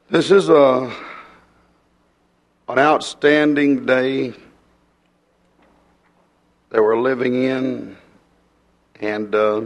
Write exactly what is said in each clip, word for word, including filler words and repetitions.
This is a an outstanding day that we're living in, and uh,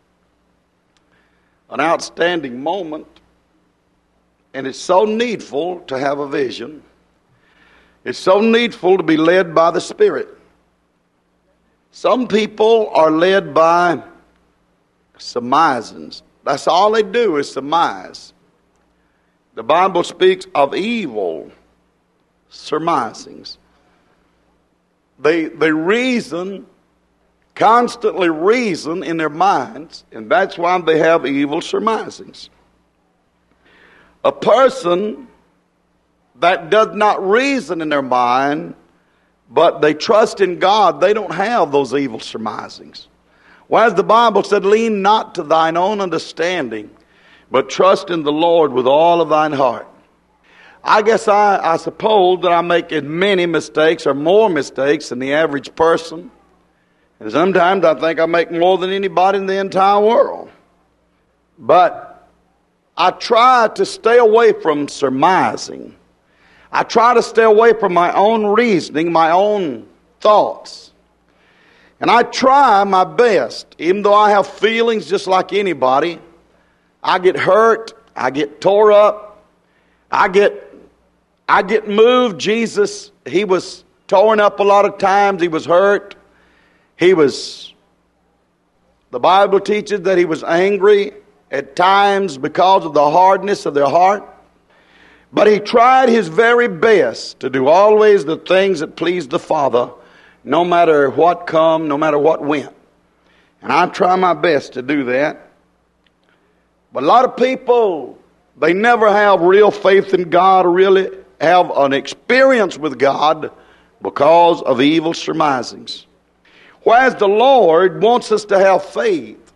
an outstanding moment, and it's so needful to have a vision. It's so needful to be led by the Spirit. Some people are led by surmisings. That's all they do is surmise. The Bible speaks of evil surmisings. They, they reason, constantly reason in their minds, and that's why they have evil surmisings. A person that does not reason in their mind, but they trust in God, they don't have those evil surmisings. Whereas the Bible said, lean not to thine own understanding, but trust in the Lord with all of thine heart. I guess I, I suppose that I make as many mistakes or more mistakes than the average person. And sometimes I think I make more than anybody in the entire world. But I try to stay away from surmising. I try to stay away from my own reasoning, my own thoughts. And I try my best, even though I have feelings just like anybody. I get hurt, I get tore up, I get I get moved. Jesus, he was torn up a lot of times, he was hurt. He was, the Bible teaches that he was angry at times because of the hardness of their heart. But he tried his very best to do always the things that pleased the Father, no matter what come, no matter what went. And I try my best to do that. But a lot of people, they never have real faith in God or really have an experience with God because of evil surmisings. Whereas the Lord wants us to have faith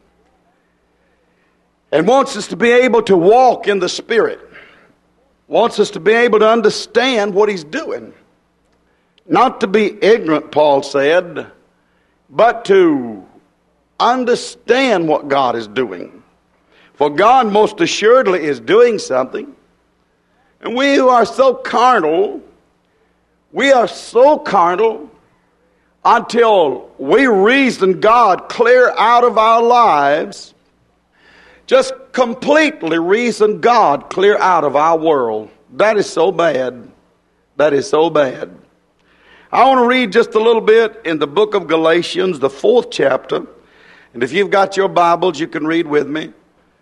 and wants us to be able to walk in the Spirit. Wants us to be able to understand what He's doing. Not to be ignorant, Paul said, but to understand what God is doing. For God most assuredly is doing something. And we who are so carnal, we are so carnal until we reason God clear out of our lives. Just completely reason God clear out of our world. That is so bad. That is so bad. I want to read just a little bit in the book of Galatians, the fourth chapter. And if you've got your Bibles, you can read with me.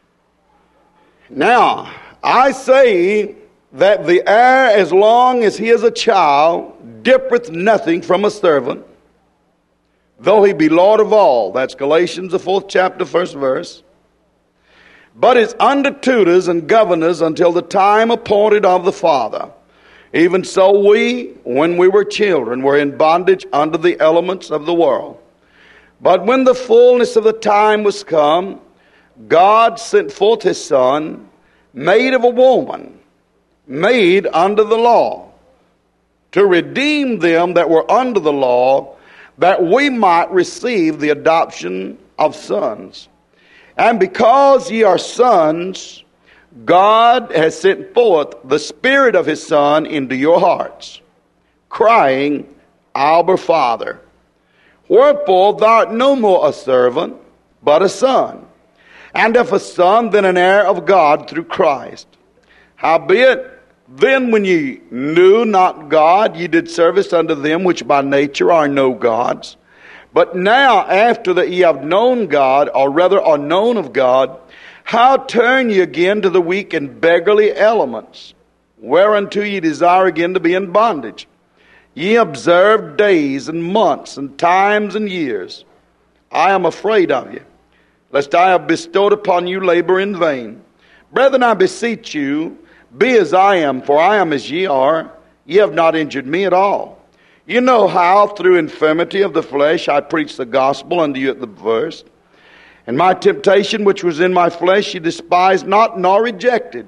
Now, I say that the heir, as long as he is a child, differeth nothing from a servant, though he be Lord of all. That's Galatians, the fourth chapter, first verse. But is under tutors and governors until the time appointed of the Father. Even so we, when we were children, were in bondage under the elements of the world. But when the fullness of the time was come, God sent forth His Son, made of a woman, made under the law, to redeem them that were under the law, that we might receive the adoption of sons. And because ye are sons, God has sent forth the Spirit of His Son into your hearts, crying, Abba, Father. Wherefore thou art no more a servant, but a son. And if a son, then an heir of God through Christ. Howbeit, then when ye knew not God, ye did service unto them which by nature are no gods. But now, after that ye have known God, or rather are known of God, how turn ye again to the weak and beggarly elements, whereunto ye desire again to be in bondage? Ye observe days and months and times and years. I am afraid of you, lest I have bestowed upon you labor in vain. Brethren, I beseech you, be as I am, for I am as ye are. Ye have not injured me at all. You know how, through infirmity of the flesh, I preached the gospel unto you at the first. And my temptation which was in my flesh ye despised not nor rejected,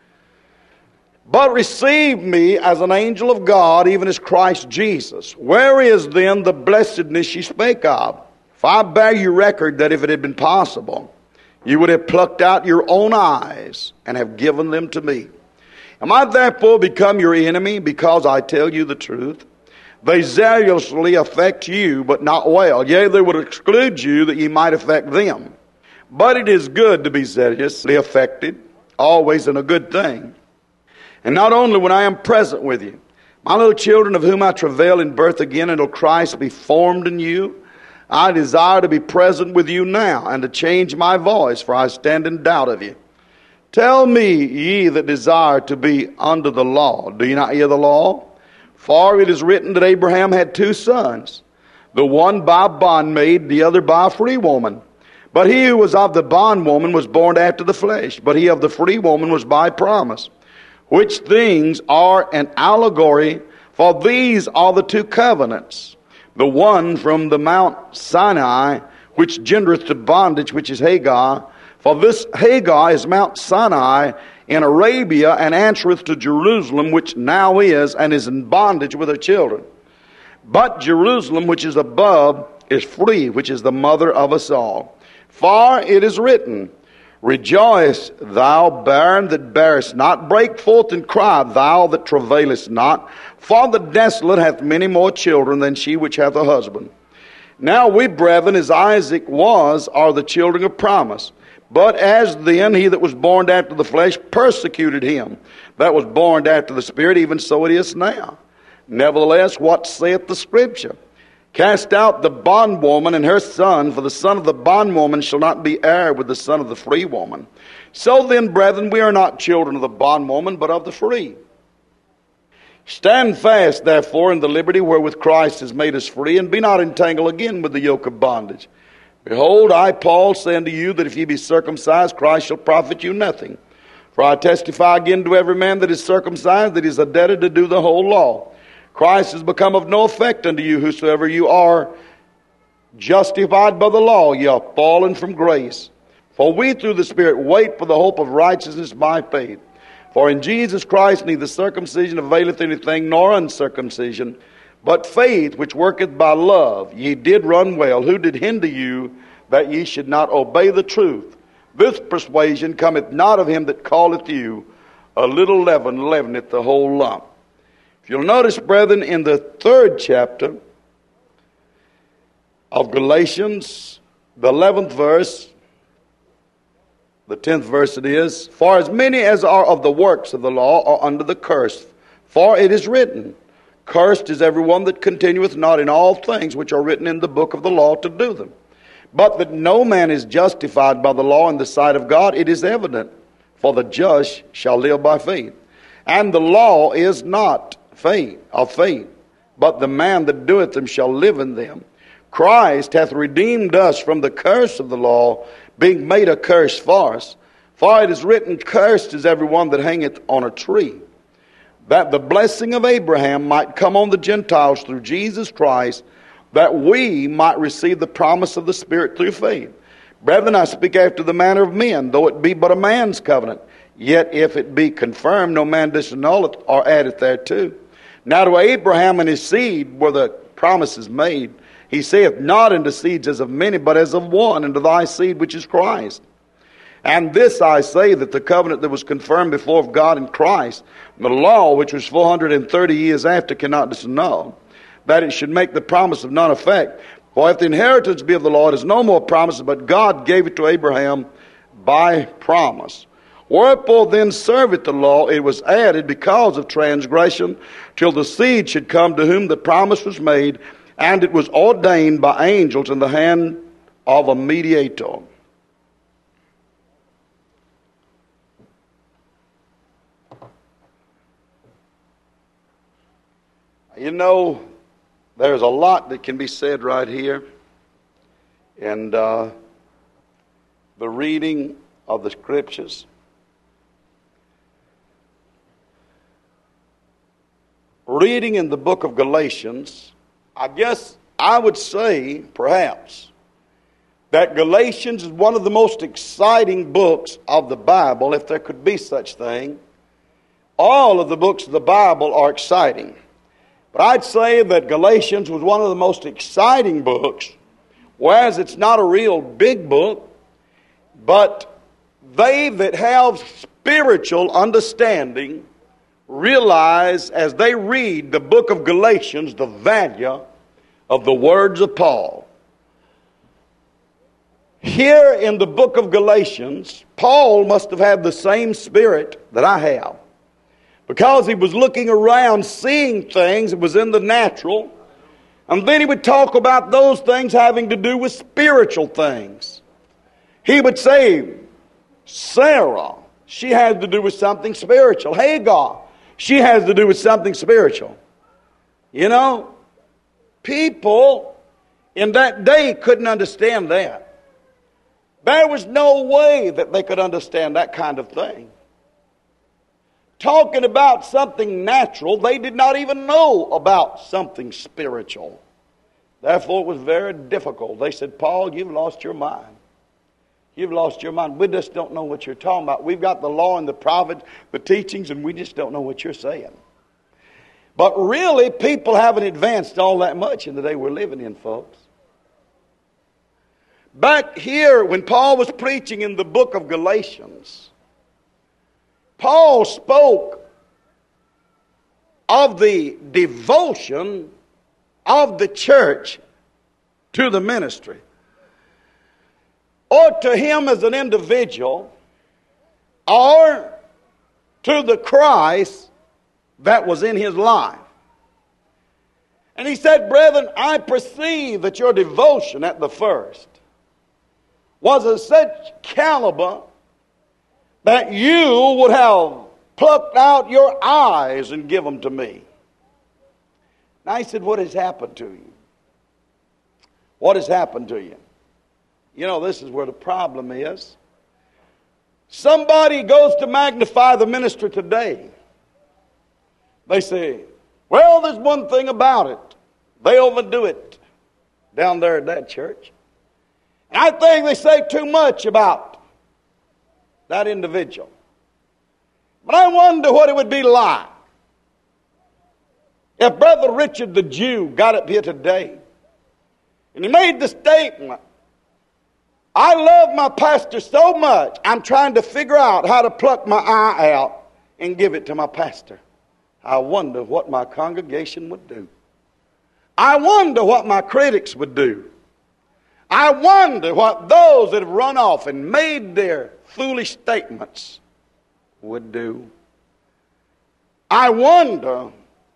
but received me as an angel of God, even as Christ Jesus. Where is then the blessedness ye spake of? For I bear you record that if it had been possible, you would have plucked out your own eyes and have given them to me. Am I therefore become your enemy because I tell you the truth? They zealously affect you, but not well. Yea, they would exclude you that ye might affect them. But it is good to be zealously affected, always in a good thing. And not only when I am present with you, my little children, of whom I travail in birth again until Christ be formed in you, I desire to be present with you now, and to change my voice, for I stand in doubt of you. Tell me, ye that desire to be under the law, do ye not hear the law? For it is written that Abraham had two sons, the one by a bondmaid, the other by a free woman. But he who was of the bondwoman was born after the flesh, but he of the free woman was by promise. Which things are an allegory, for these are the two covenants. The one from the Mount Sinai, which gendereth to bondage, which is Hagar. For this Hagar is Mount Sinai in Arabia, and answereth to Jerusalem, which now is, and is in bondage with her children. But Jerusalem, which is above, is free, which is the mother of us all. For it is written, Rejoice, thou barren that bearest not. Break forth and cry, thou that travailest not. For the desolate hath many more children than she which hath a husband. Now we, brethren, as Isaac was, are the children of promise. But as then he that was born after the flesh persecuted him that was born after the Spirit, even so it is now. Nevertheless, what saith the Scripture? Cast out the bondwoman and her son, for the son of the bondwoman shall not be heir with the son of the free woman. So then, brethren, we are not children of the bondwoman, but of the free. Stand fast, therefore, in the liberty wherewith Christ has made us free, and be not entangled again with the yoke of bondage. Behold, I, Paul, say unto you that if ye be circumcised, Christ shall profit you nothing. For I testify again to every man that is circumcised, that he is a debtor to do the whole law. Christ has become of no effect unto you, whosoever you are justified by the law, ye are fallen from grace. For we through the Spirit wait for the hope of righteousness by faith. For in Jesus Christ neither circumcision availeth anything, nor uncircumcision, but faith which worketh by love. Ye did run well. Who did hinder you that ye should not obey the truth? This persuasion cometh not of him that calleth you. A little leaven leaveneth the whole lump. If you'll notice, brethren, in the third chapter of Galatians, the eleventh verse, the tenth verse it is, For as many as are of the works of the law are under the curse. For it is written, Cursed is everyone that continueth not in all things which are written in the book of the law to do them. But that no man is justified by the law in the sight of God, it is evident. For the just shall live by faith. And the law is not faith of faith, but the man that doeth them shall live in them. Christ hath redeemed us from the curse of the law, being made a curse for us. For it is written, Cursed is everyone that hangeth on a tree, that the blessing of Abraham might come on the Gentiles through Jesus Christ, that we might receive the promise of the Spirit through faith. Brethren, I speak after the manner of men, though it be but a man's covenant. Yet if it be confirmed, no man disannulleth or addeth thereto. Now to Abraham and his seed were the promises made. He saith, Not unto seeds as of many, but as of one, unto thy seed which is Christ. And this I say, that the covenant that was confirmed before of God in Christ, the law which was four hundred thirty years after, cannot disannul, that it should make the promise of none effect. For if the inheritance be of the law, it is no more promise, but God gave it to Abraham by promise. Wherefore then serveth the law? It was added because of transgression, till the seed should come to whom the promise was made, and it was ordained by angels in the hand of a mediator. You know, there's a lot that can be said right here. And uh, the reading of the Scriptures. Reading in the book of Galatians, I guess I would say, perhaps, that Galatians is one of the most exciting books of the Bible, if there could be such thing. All of the books of the Bible are exciting. But I'd say that Galatians was one of the most exciting books, whereas it's not a real big book, but they that have spiritual understanding realize as they read the book of Galatians the value of the words of Paul. Here in the book of Galatians, Paul must have had the same spirit that I have, because he was looking around, seeing things that was in the natural, and then he would talk about those things having to do with spiritual things. He would say, Sarah, she has to do with something spiritual. Hagar, she has to do with something spiritual. You know, people in that day couldn't understand that. There was no way that they could understand that kind of thing. Talking about something natural, they did not even know about something spiritual. Therefore, it was very difficult. They said, Paul, you've lost your mind. You've lost your mind. We just don't know what you're talking about. We've got the law and the prophets, the teachings, and we just don't know what you're saying. But really, people haven't advanced all that much in the day we're living in, folks. Back here, when Paul was preaching in the book of Galatians, Paul spoke of the devotion of the church to the ministry, or to him as an individual, or to the Christ that was in his life. And he said, brethren, I perceive that your devotion at the first was of such caliber that you would have plucked out your eyes and give them to me. Now he said, what has happened to you? What has happened to you? You know, this is where the problem is. Somebody goes to magnify the ministry today. They say, well, there's one thing about it. They overdo it down there at that church. And I think they say too much about that individual. But I wonder what it would be like if Brother Richard the Jew got up here today and he made the statement, I love my pastor so much, I'm trying to figure out how to pluck my eye out and give it to my pastor. I wonder what my congregation would do. I wonder what my critics would do. I wonder what those that have run off and made their foolish statements would do. I wonder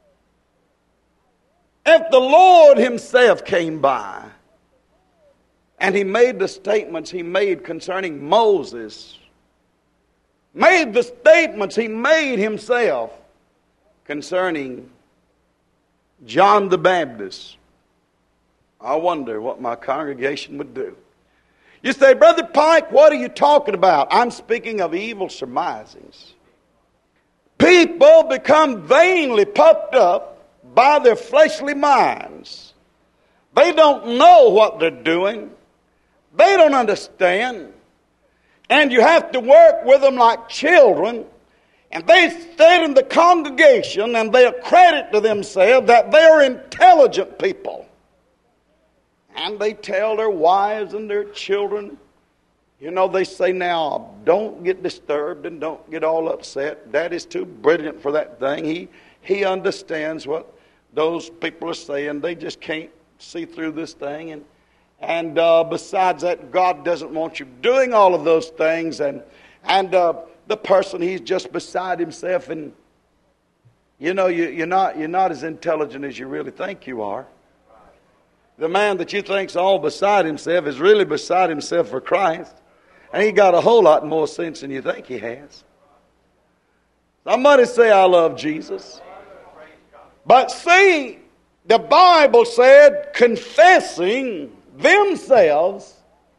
if the Lord himself came by and he made the statements he made concerning Moses, made the statements he made himself concerning John the Baptist. I wonder what my congregation would do. You say, Brother Pike, what are you talking about? I'm speaking of evil surmisings. People become vainly puffed up by their fleshly minds. They don't know what they're doing. They don't understand. And you have to work with them like children. And they stand in the congregation and they accredit to themselves that they are intelligent people. And they tell their wives and their children, you know, they say now, don't get disturbed and don't get all upset. Daddy's too brilliant for that thing. He, he understands what those people are saying. They just can't see through this thing. And, and uh, besides that, God doesn't want you doing all of those things. And, and uh, the person, he's just beside himself. And, you know, you, you're not, you're not as intelligent as you really think you are. The man that you think's all beside himself is really beside himself for Christ. And he got a whole lot more sense than you think he has. Somebody say, I love Jesus. But see, the Bible said, confessing themselves,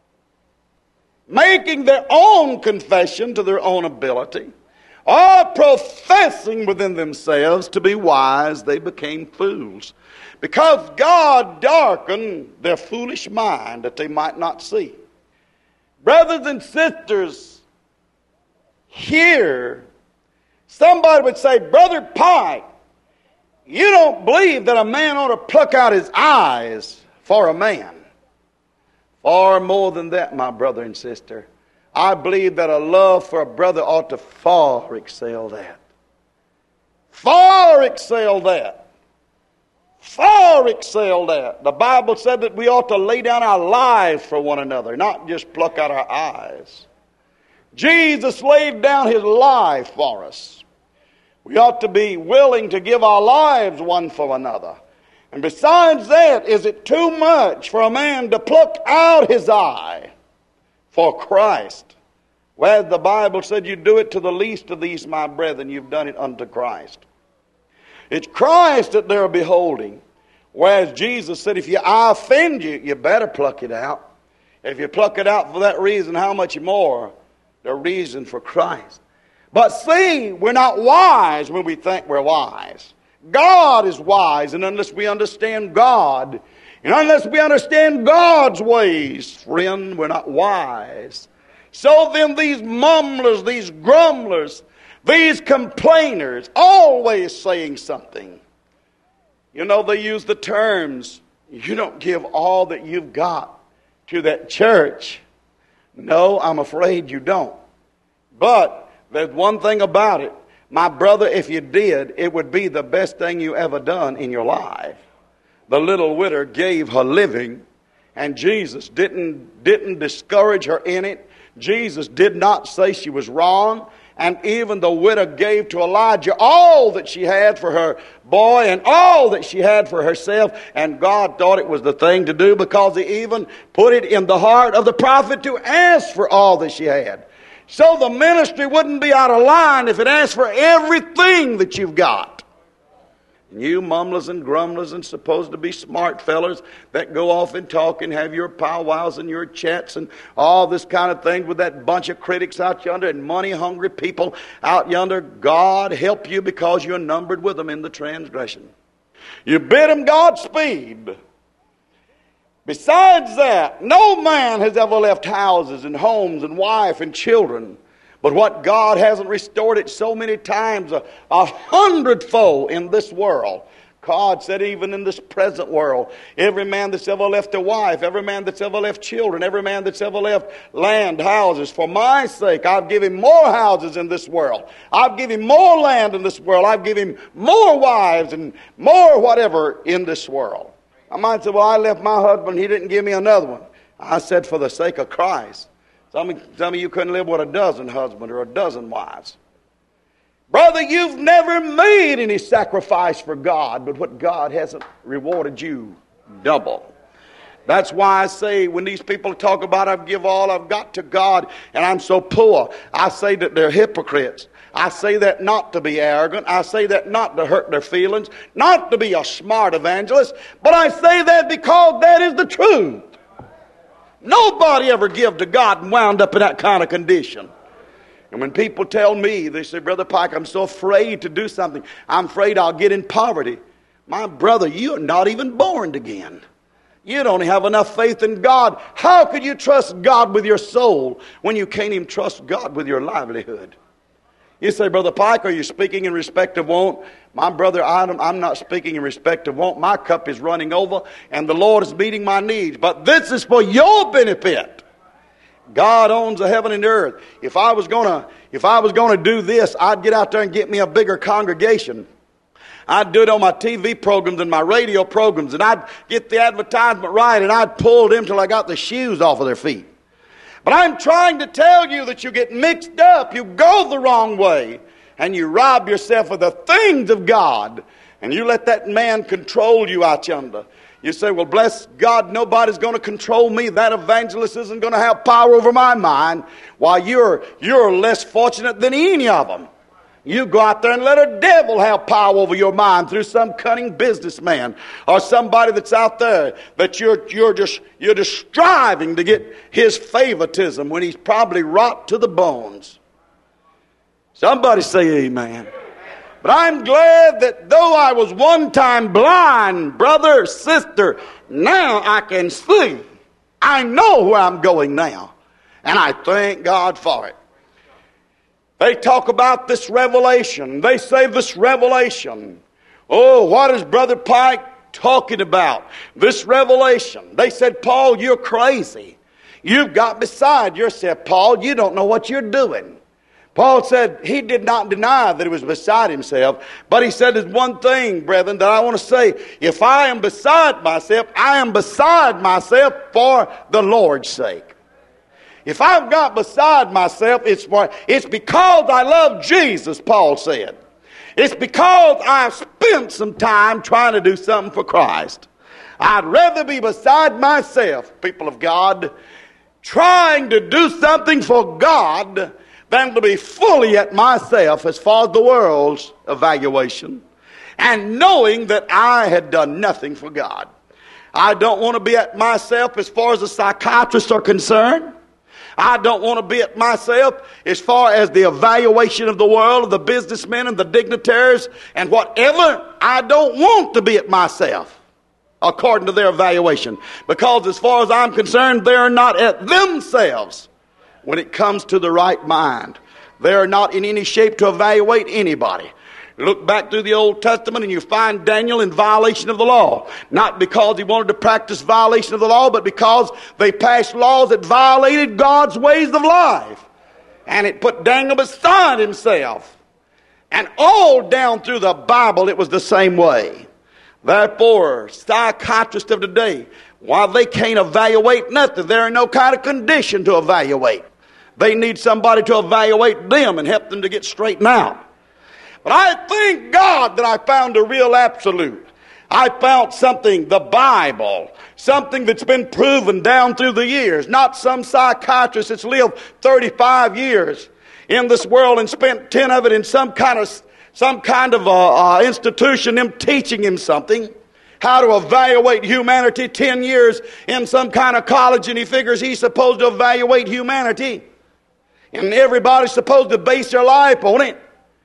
making their own confession to their own ability, or professing within themselves to be wise, they became fools. Because God darkened their foolish mind that they might not see. Brothers and sisters, here, somebody would say, Brother Pike, you don't believe that a man ought to pluck out his eyes for a man. Far more than that, my brother and sister. I believe that a love for a brother ought to far excel that. far excel that. Far excel that. The Bible said that we ought to lay down our lives for one another, not just pluck out our eyes. Jesus laid down his life for us. We ought to be willing to give our lives one for another. And besides that, is it too much for a man to pluck out his eye for Christ? Whereas the Bible said, you do it to the least of these, my brethren, you've done it unto Christ. It's Christ that they're beholding. Whereas Jesus said, if your eye offend you, you better pluck it out. If you pluck it out for that reason, how much more the reason for Christ? But see, we're not wise when we think we're wise. God is wise, and unless we understand God, and unless we understand God's ways, friend, we're not wise. So then these mumblers, these grumblers, these complainers, always saying something. You know, they use the terms, you don't give all that you've got to that church. No, I'm afraid you don't. But there's one thing about it. My brother, if you did, it would be the best thing you ever done in your life. The little widow gave her living, and Jesus didn't, didn't discourage her in it. Jesus did not say she was wrong. And even the widow gave to Elijah all that she had for her boy and all that she had for herself. And God thought it was the thing to do, because he even put it in the heart of the prophet to ask for all that she had. So the ministry wouldn't be out of line if it asked for everything that you've got. And you mumblers and grumblers and supposed to be smart fellers that go off and talk and have your powwows and your chats and all this kind of thing with that bunch of critics out yonder and money-hungry people out yonder, God help you, because you're numbered with them in the transgression. You bid them Godspeed. Besides that, no man has ever left houses and homes and wife and children. But what God hasn't restored it so many times, a, a hundredfold in this world. God said even in this present world, every man that's ever left a wife, every man that's ever left children, every man that's ever left land, houses, for my sake, I've given him more houses in this world. I've given him more land in this world. I've given him more wives and more whatever in this world. I might say, well, I left my husband, he didn't give me another one. I said, for the sake of Christ. Some of, some of you couldn't live with a dozen husbands or a dozen wives. Brother, you've never made any sacrifice for God, but what God hasn't rewarded you double. That's why I say when these people talk about I give all I've got to God and I'm so poor, I say that they're hypocrites. I say that not to be arrogant. I say that not to hurt their feelings, not to be a smart evangelist, but I say that because that is the truth. Nobody ever give to God and wound up in that kind of condition. And when people tell me, they say, Brother Pike, I'm so afraid to do something. I'm afraid I'll get in poverty. My brother, you're not even born again. You don't have enough faith in God. How could you trust God with your soul when you can't even trust God with your livelihood? You say, Brother Pike, are you speaking in respect of want? My brother, I'm not speaking in respect of want. My cup is running over, and the Lord is meeting my needs. But this is for your benefit. God owns the heaven and the earth. If I was gonna, if I was gonna do this, I'd get out there and get me a bigger congregation. I'd do it on my T V programs and my radio programs, and I'd get the advertisement right, and I'd pull them till I got the shoes off of their feet. But I'm trying to tell you that you get mixed up, you go the wrong way, and you rob yourself of the things of God, and you let that man control you out yonder. You say, well, bless God, nobody's going to control me. That evangelist isn't going to have power over my mind. While you're, you're less fortunate than any of them. You go out there and let a devil have power over your mind through some cunning businessman or somebody that's out there that you're, you're, just, you're just striving to get his favoritism when he's probably rot to the bones. Somebody say amen. But I'm glad that though I was one time blind, brother, sister, now I can see. I know where I'm going now. And I thank God for it. They talk about this revelation. They say this revelation. Oh, what is Brother Pike talking about? This revelation. They said, Paul, you're crazy. You've got beside yourself, Paul. You don't know what you're doing. Paul said he did not deny that he was beside himself, but he said there's one thing, brethren, that I want to say. If I am beside myself, I am beside myself for the Lord's sake. If I've got beside myself, it's, for, it's because I love Jesus, Paul said. It's because I've spent some time trying to do something for Christ. I'd rather be beside myself, people of God, trying to do something for God than to be fully at myself as far as the world's evaluation, and knowing that I had done nothing for God. I don't want to be at myself as far as the psychiatrists are concerned. I don't want to be at myself as far as the evaluation of the world, of the businessmen and the dignitaries and whatever. I don't want to be at myself according to their evaluation, because as far as I'm concerned, they're not at themselves when it comes to the right mind. They're not in any shape to evaluate anybody. Look back through the Old Testament and you find Daniel in violation of the law. Not because he wanted to practice violation of the law, but because they passed laws that violated God's ways of life. And it put Daniel beside himself. And all down through the Bible it was the same way. Therefore, psychiatrists of today, while they can't evaluate nothing, they're in no kind of condition to evaluate. They need somebody to evaluate them and help them to get straightened out. But I thank God that I found a real absolute. I found something, the Bible, something that's been proven down through the years. Not some psychiatrist that's lived thirty-five years in this world and spent ten of it in some kind of some kind of uh, uh, institution, them teaching him something, how to evaluate humanity. Ten years in some kind of college, and he figures he's supposed to evaluate humanity. And everybody's supposed to base their life on it.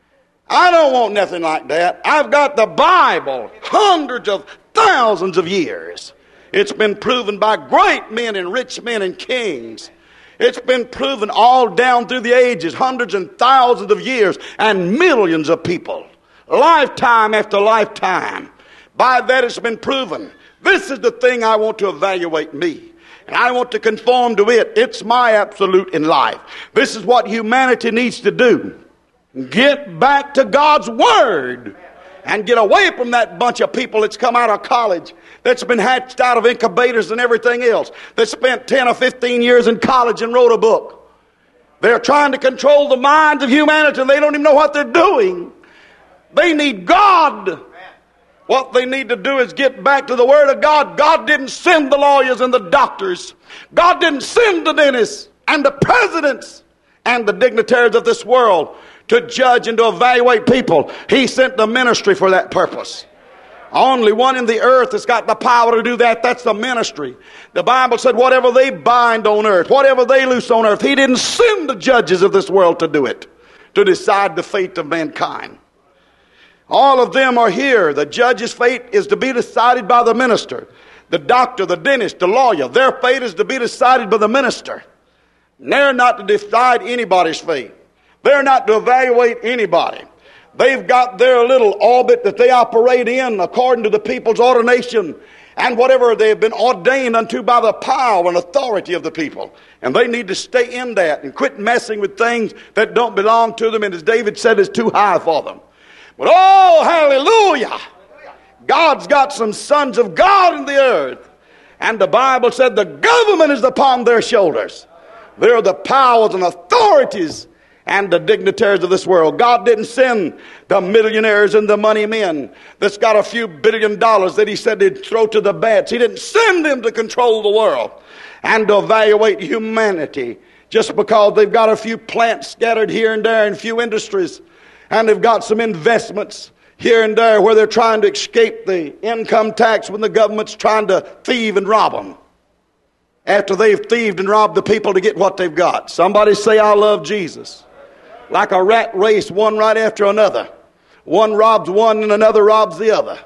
I don't want nothing like that. I've got the Bible, hundreds of thousands of years. It's been proven by great men and rich men and kings. It's been proven all down through the ages, hundreds and thousands of years, and millions of people, lifetime after lifetime. By that it's been proven. This is the thing I want to evaluate me. And I want to conform to it. It's my absolute in life. This is what humanity needs to do. Get back to God's Word and get away from that bunch of people that's come out of college, that's been hatched out of incubators and everything else, that spent ten or fifteen years in college and wrote a book. They're trying to control the minds of humanity and they don't even know what they're doing. They need God. What they need to do is get back to the Word of God. God didn't send the lawyers and the doctors. God didn't send the dentists and the presidents and the dignitaries of this world to judge and to evaluate people. He sent the ministry for that purpose. Only one in the earth that's got the power to do that. That's the ministry. The Bible said whatever they bind on earth, whatever they loose on earth. He didn't send the judges of this world to do it, to decide the fate of mankind. All of them are here. The judge's fate is to be decided by the minister. The doctor, the dentist, the lawyer, their fate is to be decided by the minister. And they're not to decide anybody's fate. They're not to evaluate anybody. They've got their little orbit that they operate in according to the people's ordination and whatever they've been ordained unto by the power and authority of the people. And they need to stay in that and quit messing with things that don't belong to them, and as David said, is too high for them. But oh, hallelujah! God's got some sons of God in the earth. And the Bible said the government is upon their shoulders. They're the powers and authorities and the dignitaries of this world. God didn't send the millionaires and the money men that's got a few billion dollars that he said he'd throw to the bats. He didn't send them to control the world and to evaluate humanity just because they've got a few plants scattered here and there and a few industries, and they've got some investments here and there where they're trying to escape the income tax when the government's trying to thieve and rob them after they've thieved and robbed the people to get what they've got. Somebody say, I love Jesus. Like a rat race, one right after another. One robs one and another robs the other.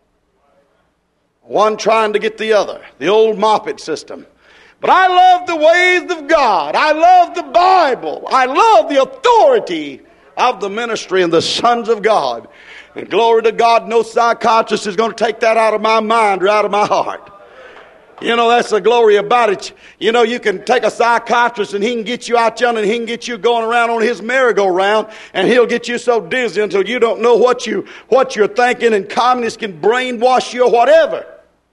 One trying to get the other. The old Moppet system. But I love the ways of God. I love the Bible. I love the authority of the ministry and the sons of God. And glory to God, no psychiatrist is going to take that out of my mind or out of my heart. You know, that's the glory about it. You know, you can take a psychiatrist and he can get you out yonder and he can get you going around on his merry-go-round and he'll get you so dizzy until you don't know what, you, what you're thinking, and communists can brainwash you or whatever.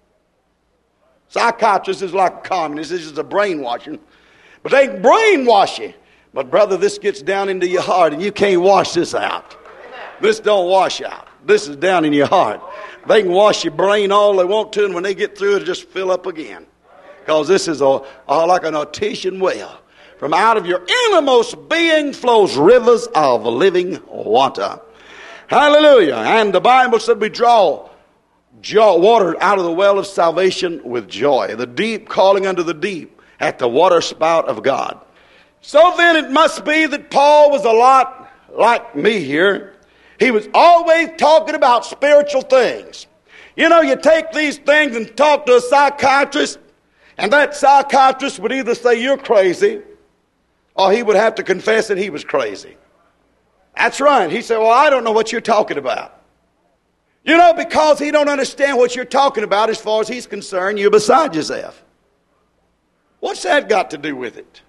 Psychiatrist is like a communist. This is a brainwashing. But they can brainwash you. But brother, this gets down into your heart and you can't wash this out. This don't wash out. This is down in your heart. They can wash your brain all they want to, and when they get through, it'll just fill up again. Because this is a, a like an artesian well. From out of your innermost being flows rivers of living water. Hallelujah. And the Bible said we draw, draw water out of the well of salvation with joy. The deep calling unto the deep at the water spout of God. So then it must be that Paul was a lot like me here. He was always talking about spiritual things. You know, you take these things and talk to a psychiatrist, and that psychiatrist would either say you're crazy, or he would have to confess that he was crazy. That's right. He said, well, I don't know what you're talking about. You know, because he don't understand what you're talking about as far as he's concerned, you're beside yourself. What's that got to do with it?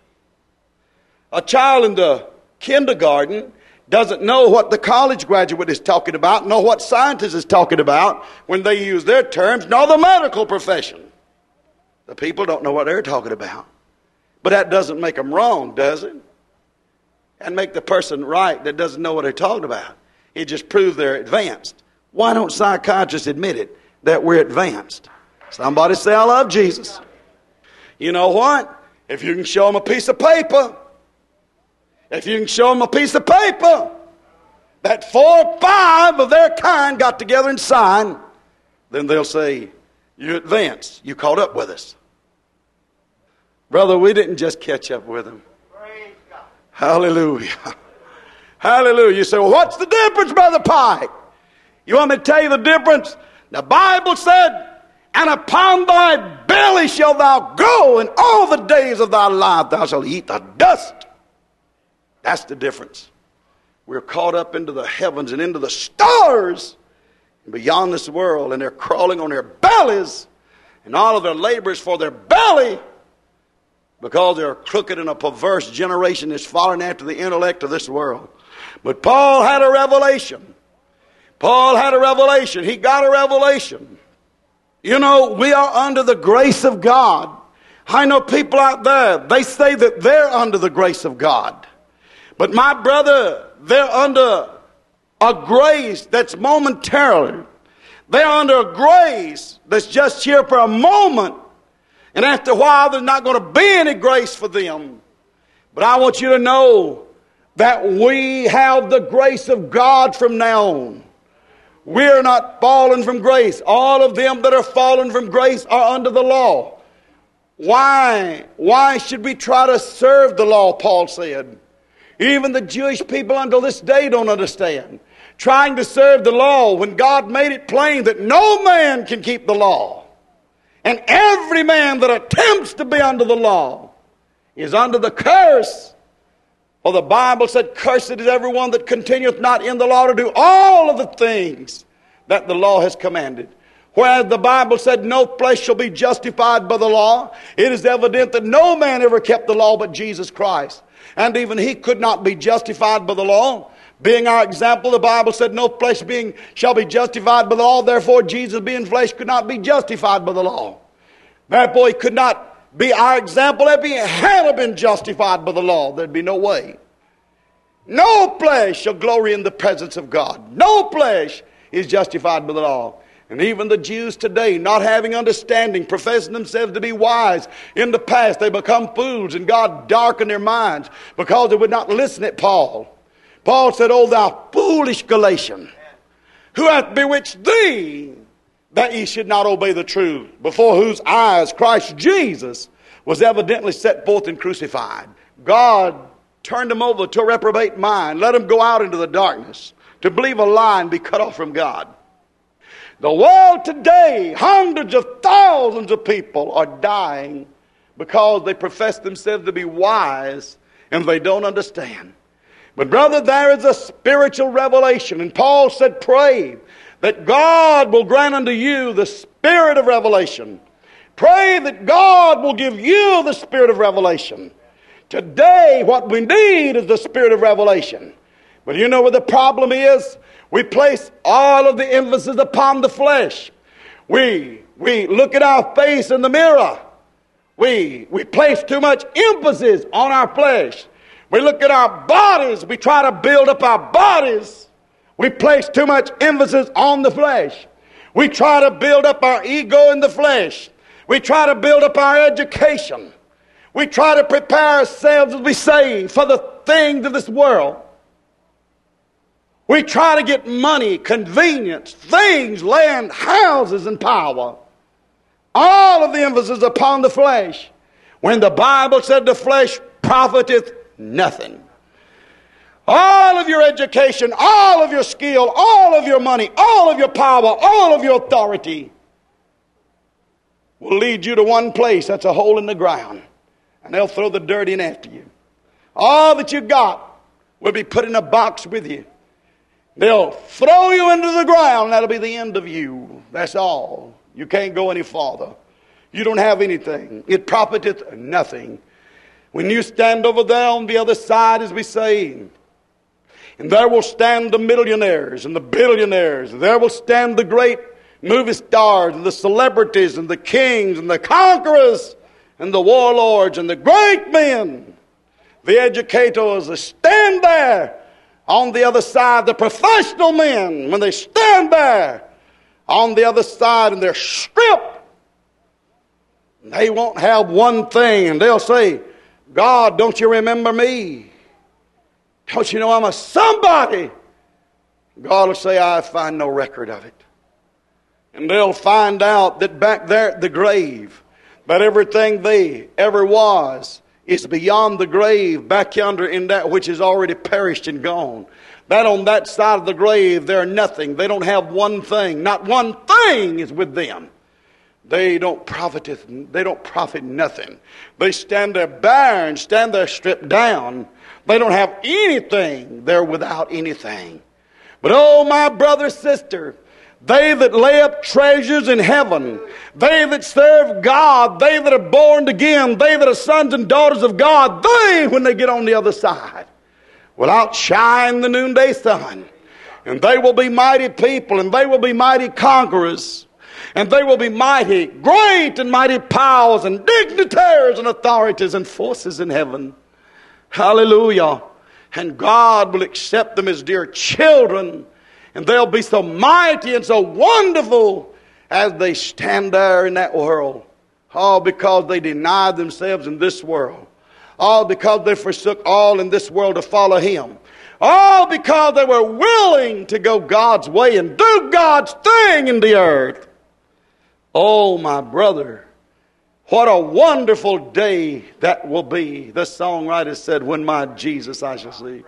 A child in the kindergarten doesn't know what the college graduate is talking about, nor what scientist is talking about when they use their terms, nor the medical profession. The people don't know what they're talking about. But that doesn't make them wrong, does it? And make the person right that doesn't know what they're talking about. It just proves they're advanced. Why don't psychiatrists admit it, that we're advanced? Somebody say, I love Jesus. You know what? If you can show them a piece of paper, If you can show them a piece of paper that four or five of their kind got together and signed, then they'll say, you advanced. You caught up with us. Brother, we didn't just catch up with them. Praise God. Hallelujah. Hallelujah. You say, well, what's the difference, Brother Pike? You want me to tell you the difference? The Bible said, and upon thy belly shalt thou go, and all the days of thy life thou shalt eat the dust. That's the difference. We're caught up into the heavens and into the stars beyond this world, and they're crawling on their bellies, and all of their labor is for their belly, because they're a crooked and a perverse generation that's following after the intellect of this world. But Paul had a revelation. Paul had a revelation. He got a revelation. You know, we are under the grace of God. I know people out there, they say that they're under the grace of God. But my brother, they're under a grace that's momentarily. They're under a grace that's just here for a moment. And after a while, there's not going to be any grace for them. But I want you to know that we have the grace of God from now on. We're not fallen from grace. All of them that are fallen from grace are under the law. Why? Why should we try to serve the law, Paul said? Even the Jewish people until this day don't understand. Trying to serve the law when God made it plain that no man can keep the law. And every man that attempts to be under the law is under the curse. For the Bible said, cursed is everyone that continueth not in the law to do all of the things that the law has commanded. Whereas the Bible said, no flesh shall be justified by the law. It is evident that no man ever kept the law but Jesus Christ. And even he could not be justified by the law. Being our example, the Bible said, no flesh being shall be justified by the law. Therefore, Jesus being flesh could not be justified by the law. Therefore, he could not be our example. If he had been justified by the law, there'd be no way. No flesh shall glory in the presence of God. No flesh is justified by the law. And even the Jews today, not having understanding, professing themselves to be wise, in the past they become fools, and God darkened their minds because they would not listen at Paul. Paul said, O thou foolish Galatian, who hath bewitched thee, that ye should not obey the truth, before whose eyes Christ Jesus was evidently set forth and crucified. God turned them over to a reprobate mind, let them go out into the darkness, to believe a lie and be cut off from God. The world today, hundreds of thousands of people are dying because they profess themselves to be wise and they don't understand. But brother, there is a spiritual revelation. And Paul said, pray that God will grant unto you the spirit of revelation, Pray that God will give you the spirit of revelation. Today, what we need is the spirit of revelation. But you know what the problem is? We place all of the emphasis upon the flesh. We, we look at our face in the mirror. We, we place too much emphasis on our flesh. We look at our bodies. We try to build up our bodies. We place too much emphasis on the flesh. We try to build up our ego in the flesh. We try to build up our education. We try to prepare ourselves, as we say, for the things of this world. We try to get money, convenience, things, land, houses, and power. All of the emphasis upon the flesh, when the Bible said the flesh profiteth nothing. All of your education, all of your skill, all of your money, all of your power, all of your authority will lead you to one place. That's a hole in the ground. And they'll throw the dirt in after you. All that you got will be put in a box with you. They'll throw you into the ground. That'll be the end of you. That's all. You can't go any farther. You don't have anything. It profiteth nothing. When you stand over there on the other side, as we say, and there will stand the millionaires and the billionaires. There will stand the great movie stars and the celebrities and the kings and the conquerors and the warlords and the great men. The educators that stand there on the other side. The professional men, when they stand there on the other side and they're stripped, they won't have one thing, and they'll say, God, don't you remember me? Don't you know I'm a somebody? God will say, I find no record of it. And they'll find out that back there at the grave, that everything they ever was is beyond the grave, back yonder in that which is already perished and gone. That on that side of the grave, they're nothing. They don't have one thing. Not one thing is with them. They don't profit, they don't profit nothing. They stand there barren, stand there stripped down. They don't have anything. They're without anything. But oh, my brother, sister, they that lay up treasures in heaven, they that serve God, they that are born again, they that are sons and daughters of God, they, when they get on the other side, will outshine the noonday sun. And they will be mighty people, and they will be mighty conquerors. And they will be mighty, great and mighty powers and dignitaries and authorities and forces in heaven. Hallelujah. And God will accept them as dear children. And they'll be so mighty and so wonderful as they stand there in that world. All because they denied themselves in this world. All because they forsook all in this world to follow Him. All because they were willing to go God's way and do God's thing in the earth. Oh, my brother, what a wonderful day that will be. The songwriter said, when my Jesus I shall see.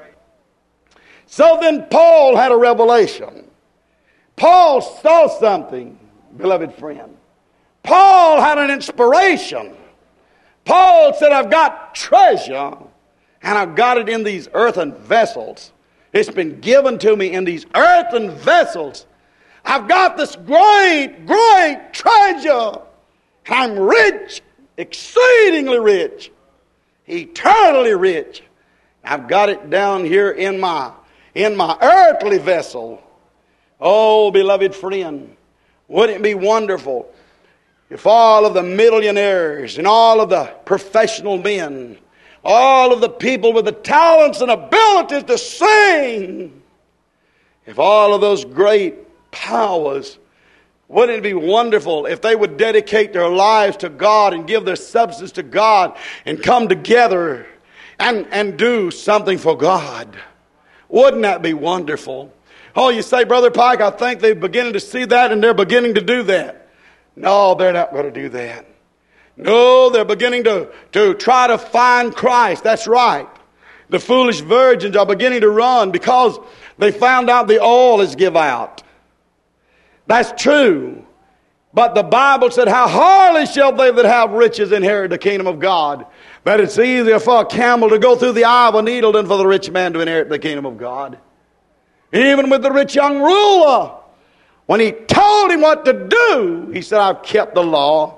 So then Paul had a revelation. Paul saw something, beloved friend. Paul had an inspiration. Paul said, I've got treasure, and I've got it in these earthen vessels. It's been given to me in these earthen vessels. I've got this great, great treasure. I'm rich, exceedingly rich, eternally rich. I've got it down here in my, in my earthly vessel. Oh, beloved friend, wouldn't it be wonderful if all of the millionaires and all of the professional men, all of the people with the talents and abilities to sing, if all of those great powers, wouldn't it be wonderful if they would dedicate their lives to God and give their substance to God and come together and, and do something for God? Wouldn't that be wonderful? Oh, you say, Brother Pike, I think they're beginning to see that and they're beginning to do that. No, they're not going to do that. No, they're beginning to, to try to find Christ. That's right. The foolish virgins are beginning to run because they found out the oil is give out. That's true. But the Bible said, how hardly shall they that have riches inherit the kingdom of God. That it's easier for a camel to go through the eye of a needle than for the rich man to inherit the kingdom of God. Even with the rich young ruler, when he told him what to do, he said, I've kept the law.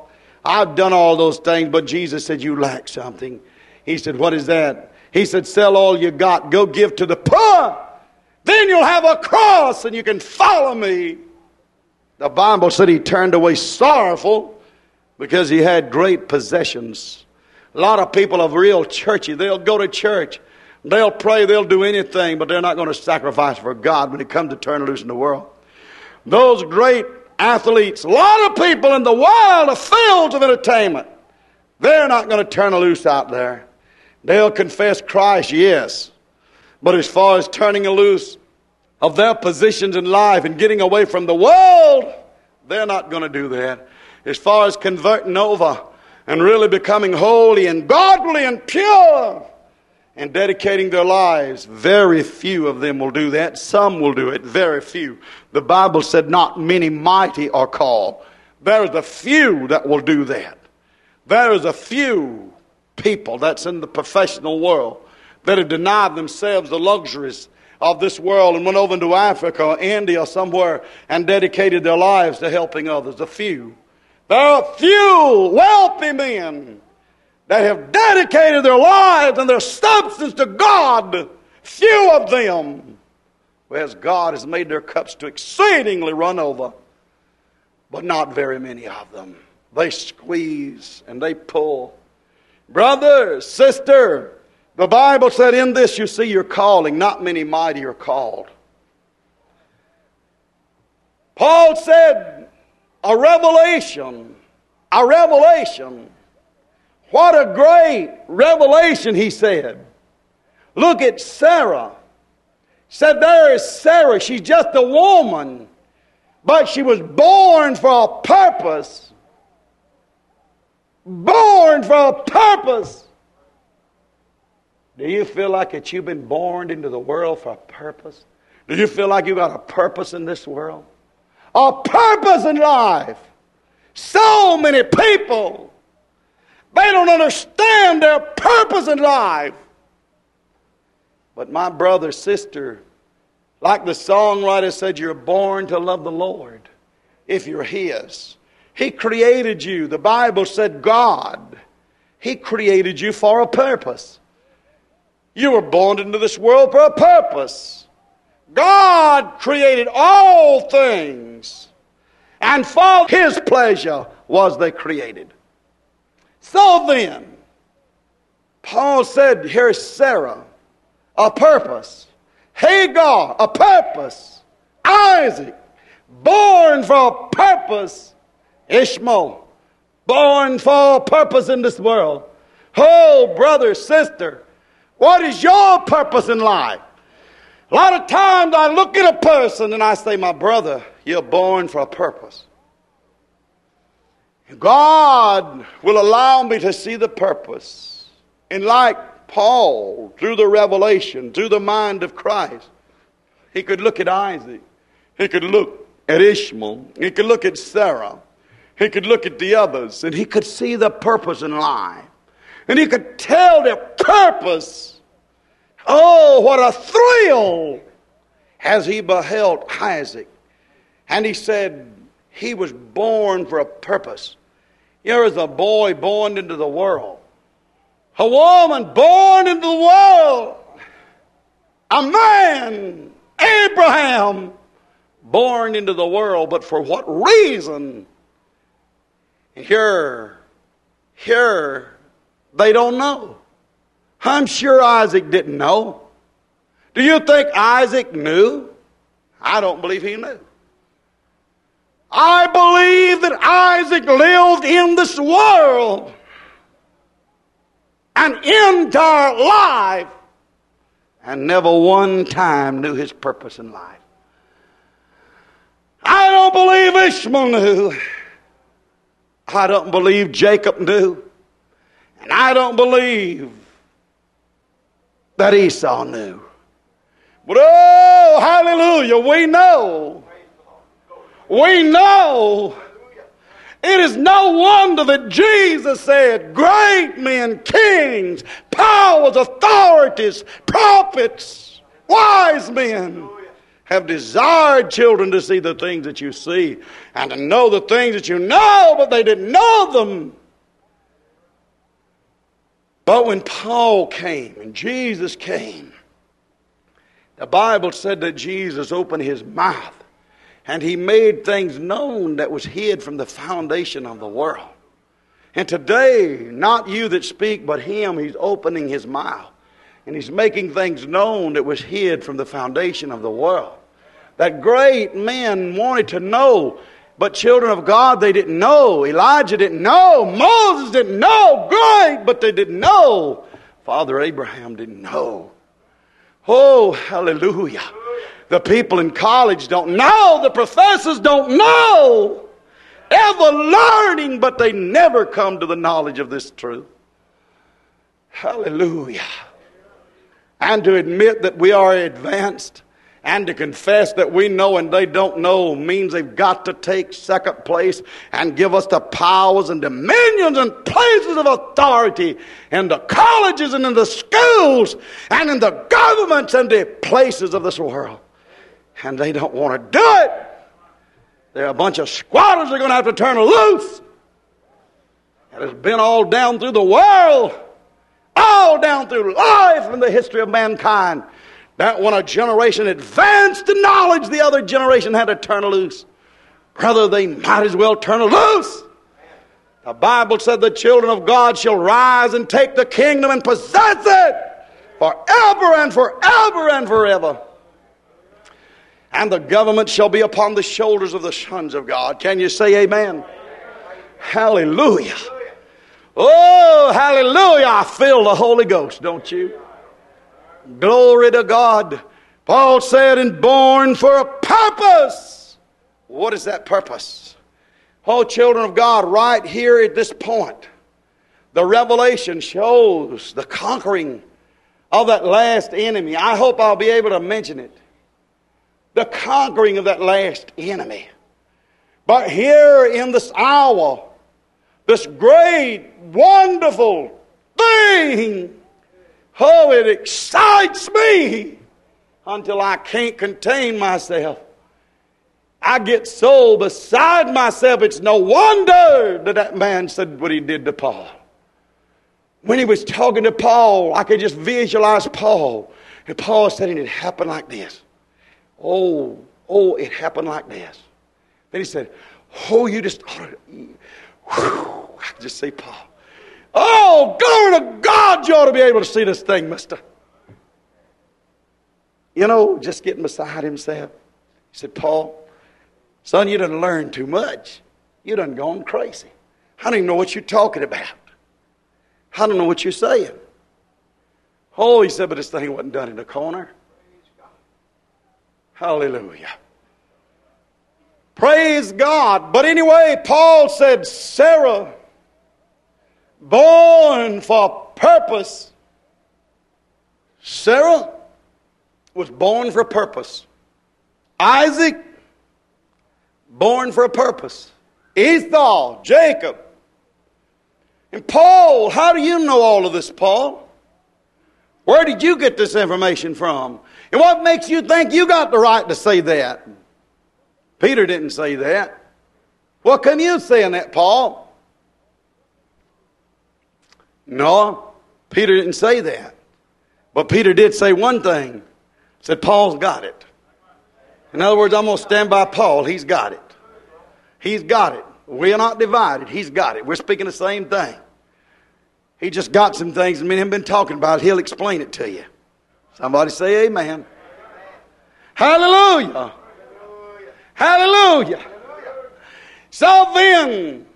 I've done all those things, but Jesus said, you lack something. He said, what is that? He said, sell all you got, go give to the poor. Then you'll have a cross and you can follow me. The Bible said he turned away sorrowful because he had great possessions. A lot of people are real churchy. They'll go to church. They'll pray. They'll do anything, but they're not going to sacrifice for God when it comes to turning loose in the world. Those great athletes, a lot of people in the world are fields of entertainment. They're not going to turn loose out there. They'll confess Christ, yes. But as far as turning loose of their positions in life and getting away from the world, they're not going to do that. As far as converting over and really becoming holy and godly and pure and dedicating their lives, very few of them will do that. Some will do it, very few. The Bible said not many mighty are called. There is a few that will do that. There is a few people that's in the professional world that have denied themselves the luxuries of this world and went over into Africa or India or somewhere and dedicated their lives to helping others. A few. There are few wealthy men that have dedicated their lives and their substance to God. Few of them. Whereas God has made their cups to exceedingly run over. But not very many of them. They squeeze and they pull. Brother, sister, the Bible said in this you see your calling. Not many mighty are called. Paul said a revelation. A revelation. What a great revelation, he said. Look at Sarah. Said there is Sarah. She's just a woman. But she was born for a purpose. Born for a purpose. Do you feel like that you've been born into the world for a purpose? Do you feel like you got a purpose in this world? A purpose in life. So many people, they don't understand their purpose in life. But my brother, sister, like the songwriter said, you're born to love the Lord if you're His. He created you. The Bible said God, He created you for a purpose. You were born into this world for a purpose. God created all things, and for His pleasure was they created. So then, Paul said, here's Sarah, a purpose. Hagar, a purpose. Isaac, born for a purpose. Ishmael, born for a purpose in this world. Oh, brother, sister, what is your purpose in life? A lot of times I look at a person and I say, my brother, you're born for a purpose. God will allow me to see the purpose. And like Paul, through the revelation, through the mind of Christ, he could look at Isaac. He could look at Ishmael. He could look at Sarah. He could look at the others. And he could see the purpose in life. And he could tell their purpose. Oh, what a thrill as he beheld Isaac. And he said, he was born for a purpose. Here is a boy born into the world. A woman born into the world. A man, Abraham, born into the world. But for what reason? Here, here, they don't know. I'm sure Isaac didn't know. Do you think Isaac knew? I don't believe he knew. I believe that Isaac lived in this world an entire life and never one time knew his purpose in life. I don't believe Ishmael knew. I don't believe Jacob knew. And I don't believe that Esau knew. But oh, hallelujah, we know. We know. It is no wonder that Jesus said, great men, kings, powers, authorities, prophets, wise men have desired children to see the things that you see and to know the things that you know, but they didn't know them. But when Paul came and Jesus came, the Bible said that Jesus opened his mouth and he made things known that was hid from the foundation of the world. And today, not you that speak, but him, he's opening his mouth. And he's making things known that was hid from the foundation of the world. That great men wanted to know, but children of God, they didn't know. Elijah didn't know. Moses didn't know. Great, but they didn't know. Father Abraham didn't know. Oh, hallelujah. The people in college don't know. The professors don't know. Ever learning, but they never come to the knowledge of this truth. Hallelujah. And to admit that we are advanced and to confess that we know and they don't know means they've got to take second place and give us the powers and dominions and places of authority in the colleges and in the schools and in the governments and the places of this world. And they don't want to do it. There are a bunch of squatters that are going to have to turn loose. And it's been all down through the world, all down through life and the history of mankind, that when a generation advanced in knowledge, the other generation had to turn loose. Brother, they might as well turn loose. The Bible said the children of God shall rise and take the kingdom and possess it forever and forever and forever. And the government shall be upon the shoulders of the sons of God. Can you say amen? Hallelujah. Oh, hallelujah. I feel the Holy Ghost, don't you? Glory to God. Paul said, and born for a purpose. What is that purpose? Oh, children of God, right here at this point, the revelation shows the conquering of that last enemy. I hope I'll be able to mention it. The conquering of that last enemy. But here in this hour, this great, wonderful thing, oh, it excites me until I can't contain myself. I get so beside myself, it's no wonder that that man said what he did to Paul. When he was talking to Paul, I could just visualize Paul. And Paul said, and it happened like this. Oh, oh, it happened like this. Then he said, oh, you just ought to, whew, I could just say, Paul, oh, glory to God, you ought to be able to see this thing, mister. You know, just getting beside himself. He said, Paul, son, you done learned too much. You done gone crazy. I don't even know what you're talking about. I don't know what you're saying. Oh, he said, but this thing wasn't done in the corner. Hallelujah. Praise God. But anyway, Paul said, Sarah, born for purpose. Sarah was born for a purpose. Isaac, born for a purpose. Esau, Jacob. And Paul, how do you know all of this, Paul? Where did you get this information from? And what makes you think you got the right to say that? Peter didn't say that. What come you saying that, Paul? No, Peter didn't say that. But Peter did say one thing. He said, Paul's got it. In other words, I'm going to stand by Paul. He's got it. He's got it. We are not divided. He's got it. We're speaking the same thing. He just got some things and me and him been talking about. He'll explain it to you. Somebody say amen. Hallelujah. Hallelujah. So then,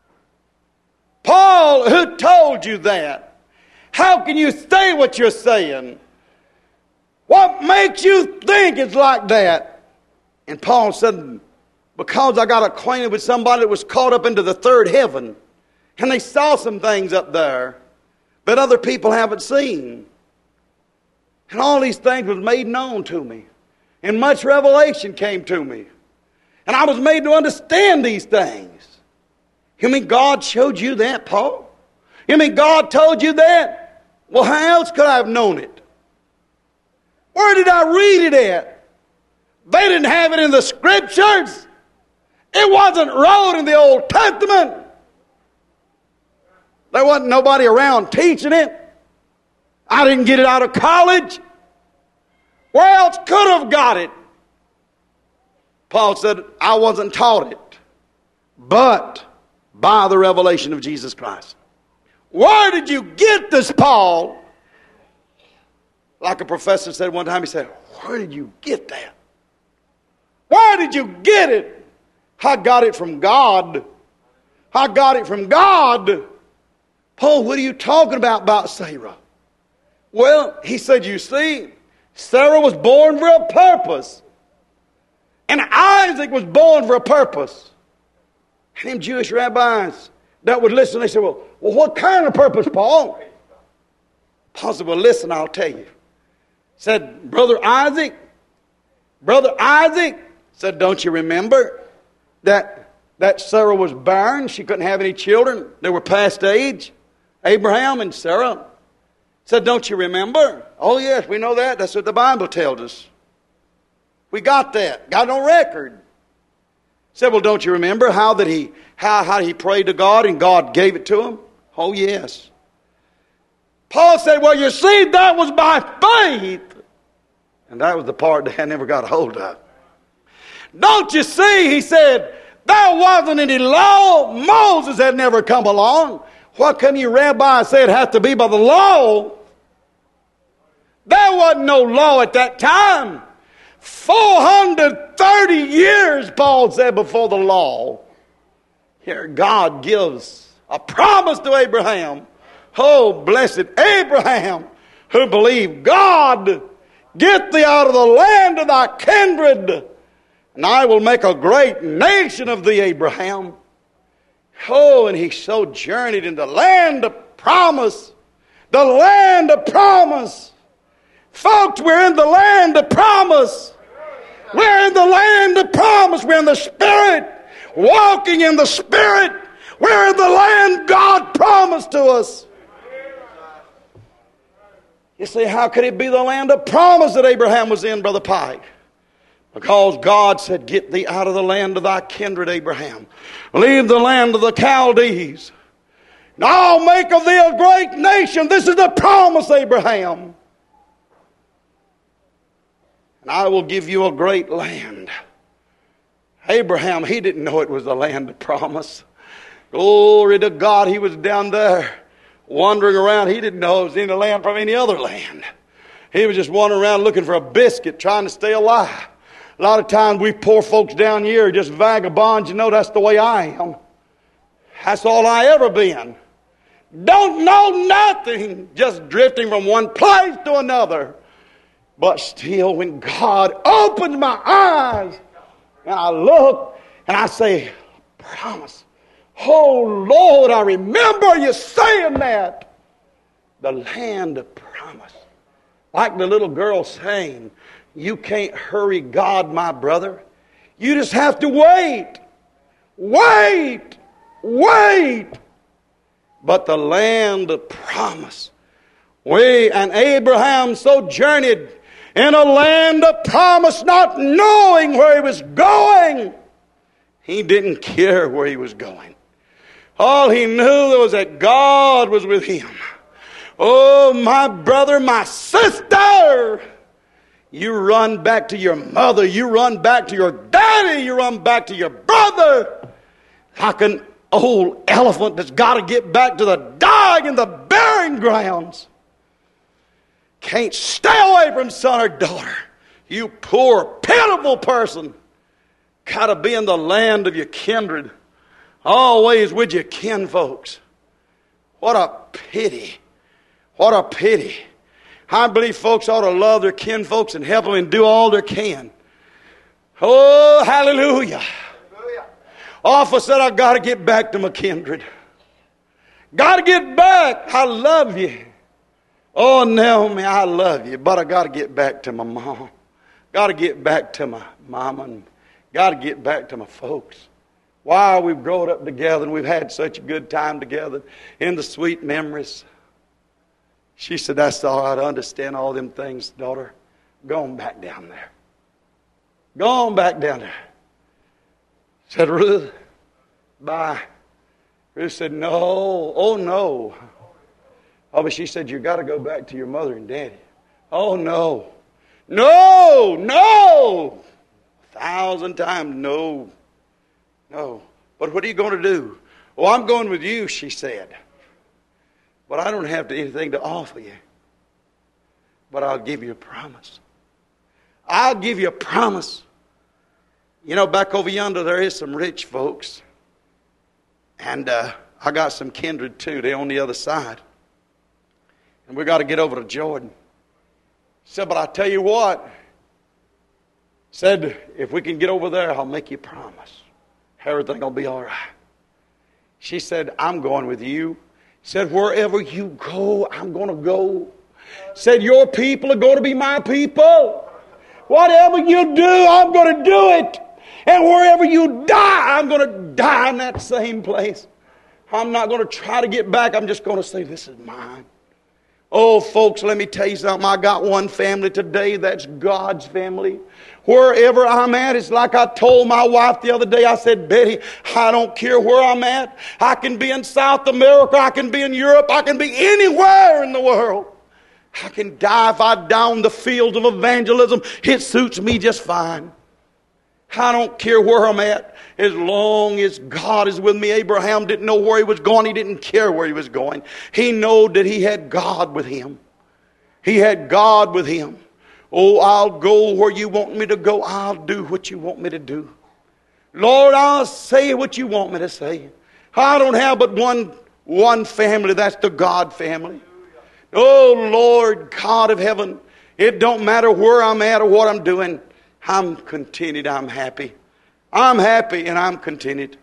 Paul, who told you that? How can you say what you're saying? What makes you think it's like that? And Paul said, because I got acquainted with somebody that was caught up into the third heaven, and they saw some things up there that other people haven't seen. And all these things was made known to me. And much revelation came to me. And I was made to understand these things. You mean God showed you that, Paul? You mean God told you that? Well, how else could I have known it? Where did I read it at? They didn't have it in the Scriptures. It wasn't wrote in the Old Testament. There wasn't nobody around teaching it. I didn't get it out of college. Where else could have got it? Paul said, I wasn't taught it, but by the revelation of Jesus Christ. Where did you get this, Paul? Like a professor said one time, he said, where did you get that? Where did you get it? I got it from God. I got it from God. Paul, what are you talking about about Sarah? Well, he said, you see, Sarah was born for a purpose. And Isaac was born for a purpose. And them Jewish rabbis that would listen, they said, well, well, what kind of purpose, Paul? Paul said, well, listen, I'll tell you. Said, Brother Isaac, Brother Isaac, said, don't you remember that, that Sarah was barren? She couldn't have any children. They were past age. Abraham and Sarah. Said, don't you remember? Oh, yes, we know that. That's what the Bible tells us. We got that. Got it on record. Said, well, don't you remember how that he how, how he prayed to God and God gave it to him? Oh, yes. Paul said, well, you see, that was by faith. And that was the part that I never got a hold of. Don't you see, he said, there wasn't any law. Moses had never come along. What come you rabbis say it has to be by the law? There wasn't no law at that time. four hundred thirty years, Paul said, before the law. Here God gives a promise to Abraham. Oh, blessed Abraham, who believed God. Get thee out of the land of thy kindred, and I will make a great nation of thee, Abraham. Oh, and he sojourneyed in the land of promise. The land of promise. Folks, we're in the land of promise. We're in the land of promise. We're in the Spirit. Walking in the Spirit. We're in the land God promised to us. You say, how could it be the land of promise that Abraham was in, Brother Pike? Because God said, get thee out of the land of thy kindred, Abraham. Leave the land of the Chaldees. And I'll make of thee a great nation. This is the promise, Abraham. And I will give you a great land. Abraham, he didn't know it was the land of promise. Glory to God, he was down there wandering around. He didn't know it was any land from any other land. He was just wandering around looking for a biscuit, trying to stay alive. A lot of times we poor folks down here are just vagabonds. You know, that's the way I am. That's all I ever been. Don't know nothing, just drifting from one place to another. But still, when God opened my eyes, and I look, and I say, promise. Oh, Lord, I remember you saying that. The land of promise. Like the little girl saying, you can't hurry God, my brother. You just have to wait. Wait. Wait. But the land of promise. We and Abraham sojourneyed in a land of promise, not knowing where he was going. He didn't care where he was going. All he knew was that God was with him. Oh, my brother, my sister, you run back to your mother, you run back to your daddy, you run back to your brother, like an old elephant that's got to get back to the dying in the burying grounds. Can't stay away from son or daughter. You poor, pitiful person. Got to be in the land of your kindred. Always with your kin folks. What a pity. What a pity. I believe folks ought to love their kin folks and help them and do all they can. Oh, hallelujah. hallelujah. Often said, I've got to get back to my kindred. Got to get back. I love you. Oh, Naomi, I love you, but I got to get back to my mom. Got to get back to my mama and got to get back to my folks. Why, we've grown up together and we've had such a good time together in the sweet memories. She said, that's all right. I understand all them things, daughter. Go on back down there. Go on back down there. Said, Ruth, bye. Ruth said, no, oh no. Oh, but she said, you got to go back to your mother and daddy. Oh no. No, no. A thousand times no. No. But what are you going to do? Oh, I'm going with you, she said. But I don't have anything to offer you. But I'll give you a promise. I'll give you a promise. You know, back over yonder, there is some rich folks. And uh, I got some kindred too. They're on the other side. And we got to get over to Jordan. Said, but I tell you what. Said, if we can get over there, I'll make you a promise. Everything will be all right. She said, I'm going with you. Said, wherever you go, I'm going to go. Said, your people are going to be my people. Whatever you do, I'm going to do it. And wherever you die, I'm going to die in that same place. I'm not going to try to get back. I'm just going to say, this is mine. Oh, folks, let me tell you something. I got one family today. That's God's family. Wherever I'm at, it's like I told my wife the other day. I said, Betty, I don't care where I'm at. I can be in South America. I can be in Europe. I can be anywhere in the world. I can die if I die on the field of evangelism. It suits me just fine. I don't care where I'm at as long as God is with me. Abraham didn't know where he was going. He didn't care where he was going. He knew that he had God with him. He had God with him. Oh, I'll go where you want me to go. I'll do what you want me to do. Lord, I'll say what you want me to say. I don't have but one, one family. That's the God family. Oh, Lord, God of heaven, it don't matter where I'm at or what I'm doing. I'm contented. I'm happy. I'm happy and I'm contented.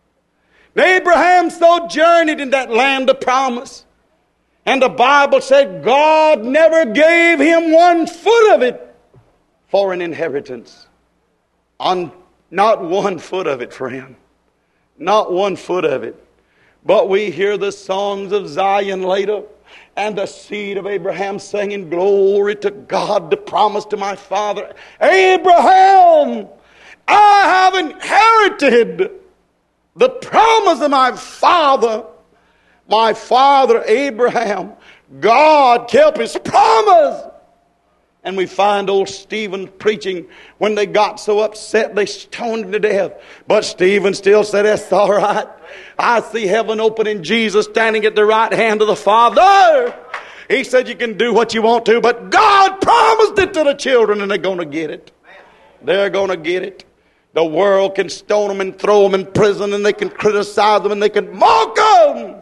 Abraham sojourneyed in that land of promise. And the Bible said God never gave him one foot of it for an inheritance. On not one foot of it, friend. Not one foot of it. But we hear the songs of Zion later. And the seed of Abraham singing, glory to God, the promise to my father Abraham. I have inherited the promise of my father. My father Abraham. God kept his promise. And we find old Stephen preaching. When they got so upset, they stoned him to death. But Stephen still said, that's all right. I see heaven open and Jesus standing at the right hand of the Father. He said you can do what you want to, but God promised it to the children and they're going to get it. They're going to get it. The world can stone them and throw them in prison, and they can criticize them and they can mock them.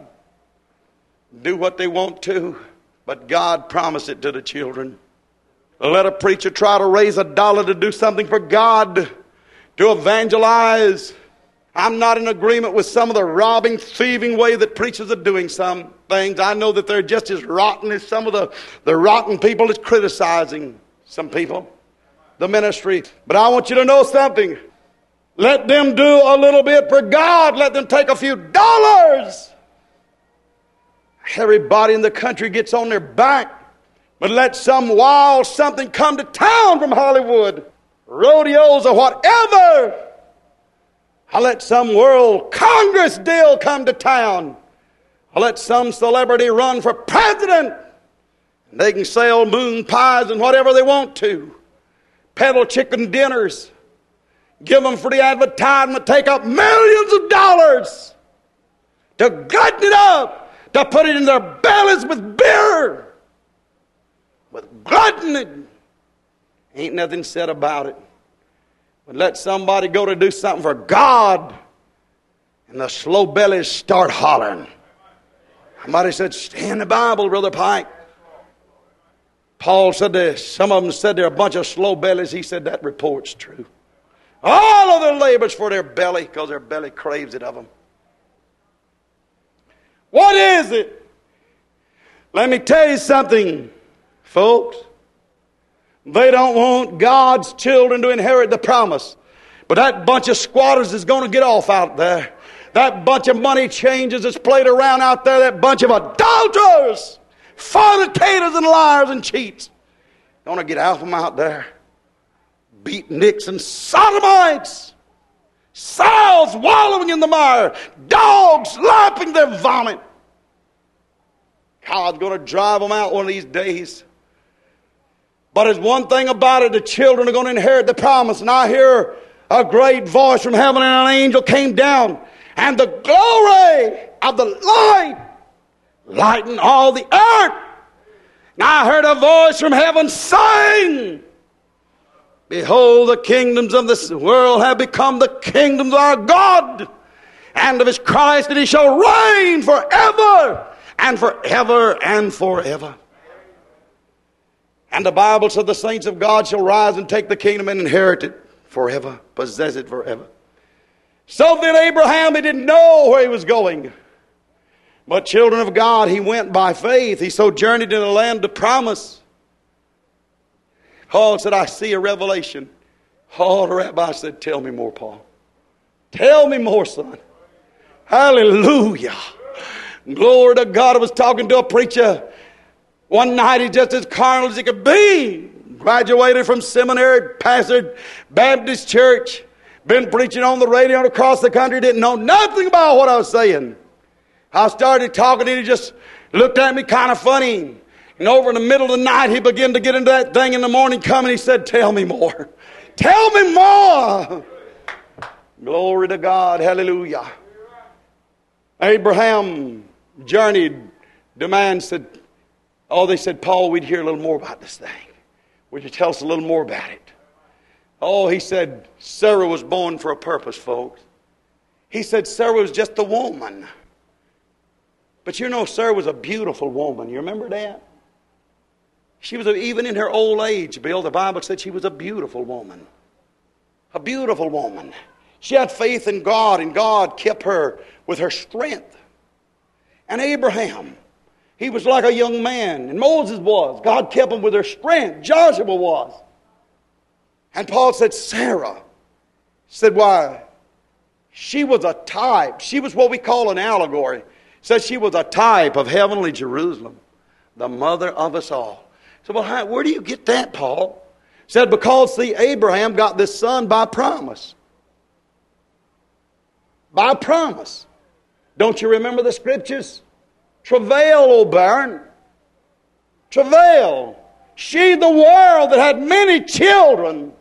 Do what they want to, but God promised it to the children. Let a preacher try to raise a dollar to do something for God, to evangelize. I'm not in agreement with some of the robbing, thieving way that preachers are doing some things. I know that they're just as rotten as some of the, the rotten people that's criticizing some people, the ministry. But I want you to know something. Let them do a little bit for God. Let them take a few dollars. Everybody in the country gets on their back. But let some wild something come to town from Hollywood. Rodeos or whatever. I let some world Congress deal come to town. I let some celebrity run for president. They can sell moon pies and whatever they want to. Peddle chicken dinners. Give them for the advertisement. Take up millions of dollars to glutton it up. To put it in their bellies with beer. With gluttony. Ain't nothing said about it. But let somebody go to do something for God, and the slow bellies start hollering. Somebody said, stay in the Bible, Brother Pike. Paul said this. Some of them said they're a bunch of slow bellies. He said that report's true. All of their labors for their belly, because their belly craves it of them. What is it? Let me tell you something, folks. They don't want God's children to inherit the promise. But that bunch of squatters is going to get off out there. That bunch of money changers that's played around out there. That bunch of adulterers, fornicators and liars and cheats. Going to get out of them out there. beatniks and sodomites, sows wallowing in the mire, dogs lapping their vomit. God's going to drive them out one of these days. But there's one thing about it, the children are going to inherit the promise. And I hear a great voice from heaven, and an angel came down, and the glory of the light lightened all the earth. And I heard a voice from heaven saying, behold, the kingdoms of this world have become the kingdoms of our God and of his Christ, and he shall reign forever and forever and forever. And the Bible said the saints of God shall rise and take the kingdom and inherit it forever, possess it forever. So then Abraham, he didn't know where he was going. But children of God, he went by faith. He sojourned in the land of promise. Paul said, I see a revelation. Oh, the rabbi said, tell me more, Paul. Tell me more, son. Hallelujah. Glory to God. I was talking to a preacher one night. He's just as carnal as he could be. Graduated from seminary, pastored Baptist church. Been preaching on the radio and across the country. Didn't know nothing about what I was saying. I started talking and he just looked at me kind of funny. And over in the middle of the night, he began to get into that thing in the morning coming. He said, tell me more. Tell me more. Glory to God. Hallelujah. Abraham journeyed. The man said, oh, they said, Paul, we'd hear a little more about this thing. Would you tell us a little more about it? Oh, he said, Sarah was born for a purpose, folks. He said, Sarah was just a woman. But you know, Sarah was a beautiful woman. You remember that? She was, a, even in her old age, Bill, the Bible said she was a beautiful woman. A beautiful woman. She had faith in God, and God kept her with her strength. And Abraham, he was like a young man, and Moses was. God kept him with her strength. Joshua was. And Paul said, Sarah, said, why? She was a type. She was what we call an allegory. Said she was a type of heavenly Jerusalem, the mother of us all. So, well, how, where do you get that, Paul? Said, because, see, Abraham got this son by promise. By promise. Don't you remember the scriptures? Travail, O barren. Travail. She, the world that had many children.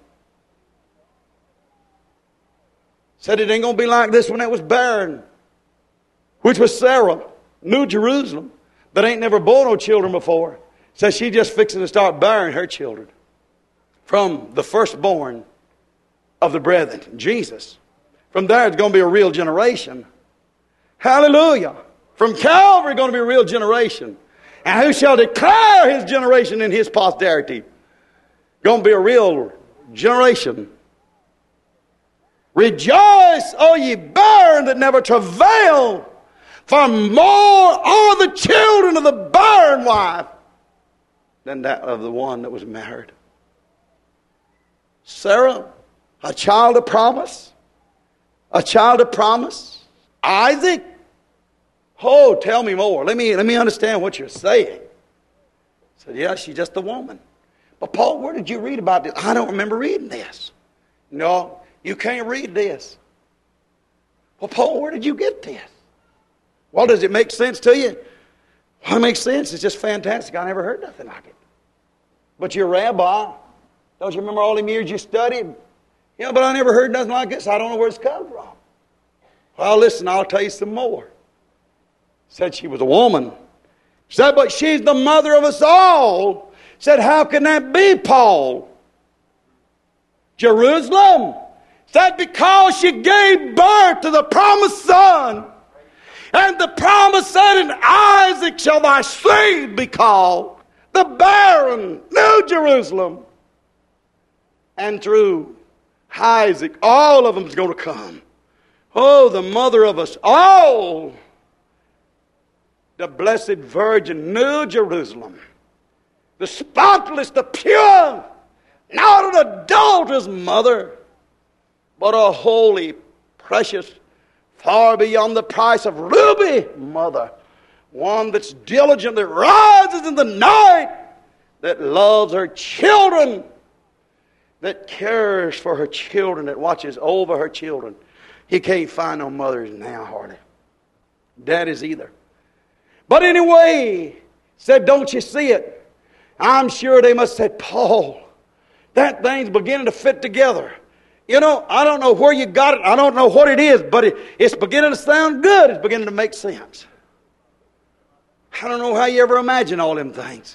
Said it ain't going to be like this when it was barren. Which was Sarah, New Jerusalem, that ain't never born no children before. Says she just fixing to start bearing her children from the firstborn of the brethren, Jesus. From there, it's going to be a real generation. Hallelujah. From Calvary, going to be a real generation. And who shall declare his generation in his posterity? Going to be a real generation. Rejoice, O ye barren that never travail, for more are the children of the barren wife than that of the one that was married. Sarah, a child of promise. A child of promise. Isaac. Oh, tell me more. Let me, let me understand what you're saying. I said, yeah, she's just a woman. But Paul, where did you read about this? I don't remember reading this. No, you can't read this. Well, Paul, where did you get this? Well, does it make sense to you? Well, it makes sense. It's just fantastic. I never heard nothing like it. But you're a rabbi. Don't you remember all them years you studied? Yeah, but I never heard nothing like this. I don't know where it's come from. Well, listen, I'll tell you some more. Said she was a woman. Said, but she's the mother of us all. Said, how can that be, Paul? Jerusalem. Said, because she gave birth to the promised son. And the promise said, in Isaac shall thy seed be called. The barren, New Jerusalem. And through Isaac, all of them is going to come. Oh, the mother of us all. The blessed Virgin, New Jerusalem. The spotless, the pure, not an adulterous mother, but a holy, precious, far beyond the price of ruby mother. One that's diligent, that rises in the night, that loves her children. that cares for her children, that watches over her children. He can't find no mothers now, hardly. Daddies either. But anyway, said, don't you see it? I'm sure they must have said, Paul, that thing's beginning to fit together. You know, I don't know where you got it. I don't know what it is, but it, it's beginning to sound good. It's beginning to make sense. I don't know how you ever imagine all them things.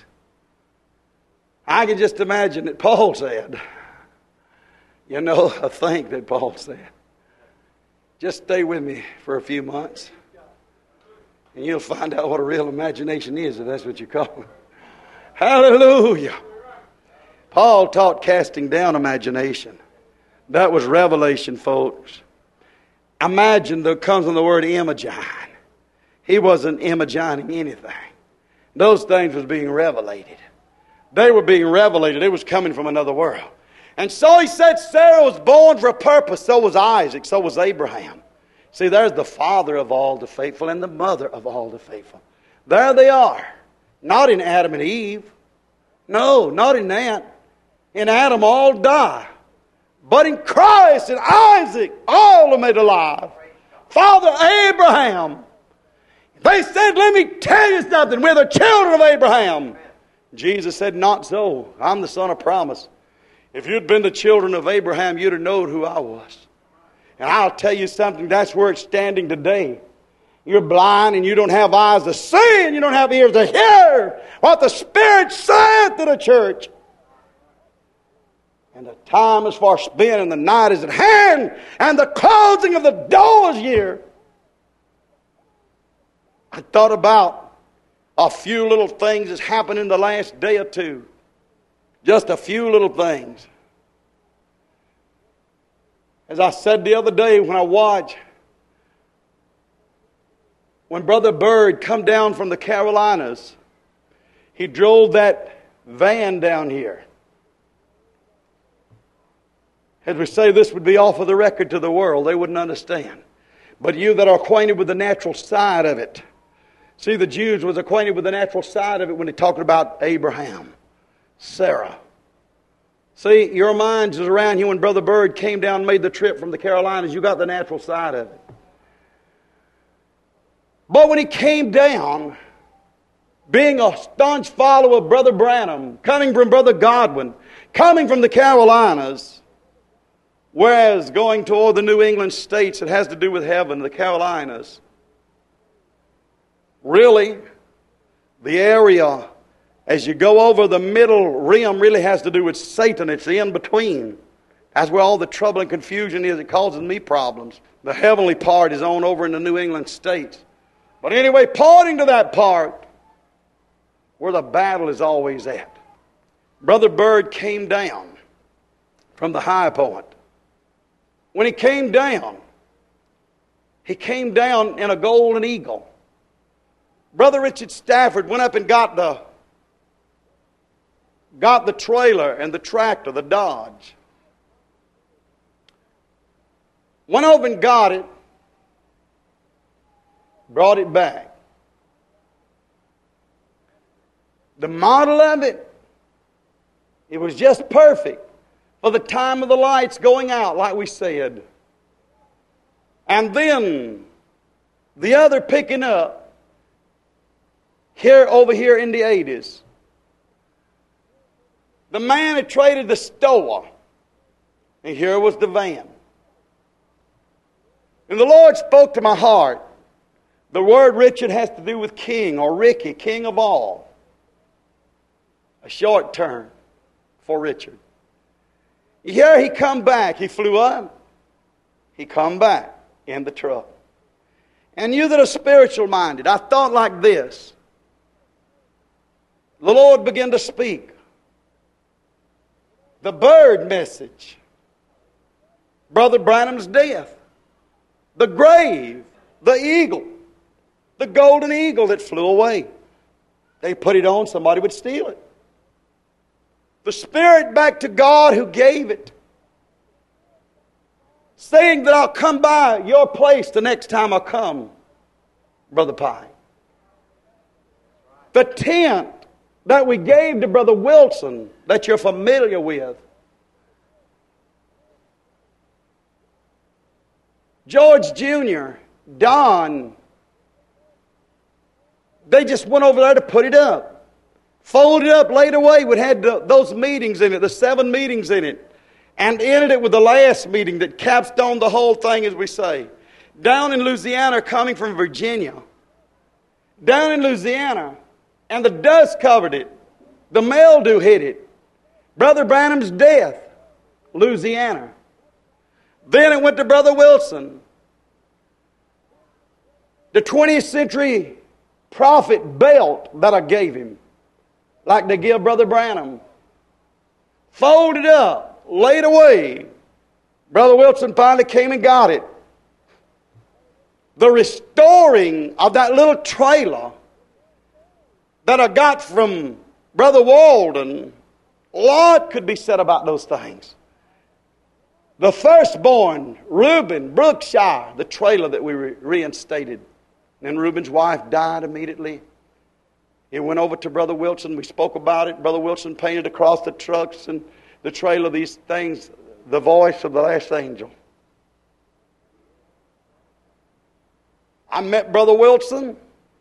I can just imagine that Paul said, you know, I think that Paul said, just stay with me for a few months, and you'll find out what a real imagination is, if that's what you call it. Hallelujah. Paul taught casting down imagination. That was revelation, folks. Imagine that comes from the word imagine. He wasn't imagining anything. Those things was being revelated. They were being revelated. It was coming from another world. And so he said Sarah was born for a purpose. So was Isaac. So was Abraham. See, there's the father of all the faithful and the mother of all the faithful. There they are. Not in Adam and Eve. No, not in that. In Adam all die. But in Christ and Isaac, all are made alive. Father Abraham. They said, let me tell you something. We're the children of Abraham. Jesus said, not so. I'm the son of promise. If you'd been the children of Abraham, you'd have known who I was. And I'll tell you something, that's where it's standing today. You're blind and you don't have eyes to see and you don't have ears to hear what the Spirit saith to the church. And the time is far spent and the night is at hand and the closing of the door is here. I thought about a few little things that's happened in the last day or two. Just a few little things. As I said the other day when I watched, when Brother Bird come down from the Carolinas, he drove that van down here. As we say, this would be off of the record to the world. They wouldn't understand. But you that are acquainted with the natural side of it. See, the Jews was acquainted with the natural side of it when they talked about Abraham, Sarah. See, your minds is around you when Brother Bird came down and made the trip from the Carolinas. You got the natural side of it. But when he came down, being a staunch follower of Brother Branham, coming from Brother Godwin, coming from the Carolinas, whereas going toward the New England states, it has to do with heaven, the Carolinas. Really, the area, as you go over the middle rim, really has to do with Satan. It's the in-between. That's where all the trouble and confusion is. It causes me problems. The heavenly part is on over in the New England states. But anyway, pointing to that part, where the battle is always at. Brother Bird came down from the high point. When he came down, he came down in a golden eagle. Brother Richard Stafford went up and got the got the trailer and the tractor, the Dodge. Went over and got it, brought it back. The model of it, it was just perfect for the time of the lights going out, like we said. And then the other picking up here over here in the eighties. The man had traded the store, and here was the van. And the Lord spoke to my heart. The word Richard has to do with king, or Ricky, king of all. A short term for Richard. Here he come back. He flew up. He come back in the truck. And you that are spiritual minded, I thought like this. The Lord began to speak. The bird message. Brother Branham's death. The grave. The eagle. The golden eagle that flew away. They put it on, somebody would steal it. The Spirit back to God who gave it. Saying that I'll come by your place the next time I come, Brother Pye. The tent that we gave to Brother Wilson, that you're familiar with, George Junior, Don, they just went over there to put it up. Folded it up, laid away. We had the, those meetings in it, the seven meetings in it. And ended it with the last meeting that capstoned the whole thing, as we say. Down in Louisiana, coming from Virginia. Down in Louisiana. And the dust covered it. The mildew hit it. Brother Branham's death. Louisiana. Then it went to Brother Wilson. The twentieth century prophet belt that I gave him. Like they give Brother Branham. Folded up. Laid away. Brother Wilson finally came and got it. The restoring of that little trailer that I got from Brother Walden, a lot could be said about those things. The firstborn, Reuben Brookshire, the trailer that we re- reinstated. And Reuben's wife died immediately. It went over to Brother Wilson. We spoke about it. Brother Wilson painted across the trucks and the trailer these things, the voice of the last angel. I met Brother Wilson.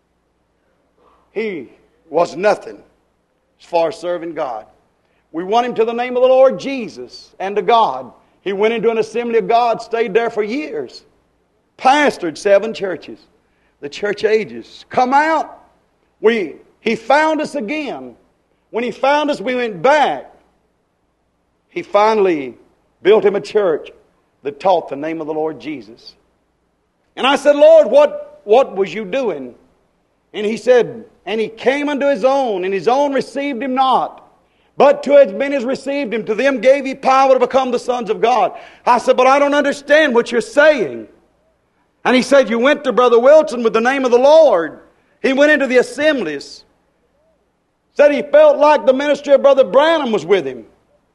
He was nothing as far as serving God. We won him to the name of the Lord Jesus and to God. He went into an assembly of God, stayed there for years. Pastored seven churches. The church ages. Come out. We, he found us again. When he found us, we went back. He finally built him a church that taught the name of the Lord Jesus. And I said, Lord, what, what was you doing? And he said, and he came unto his own, and his own received him not. But to as many as received him, to them gave he power to become the sons of God. I said, but I don't understand what you're saying. And he said, you went to Brother Wilson with the name of the Lord. He went into the assemblies. Said he felt like the ministry of Brother Branham was with him.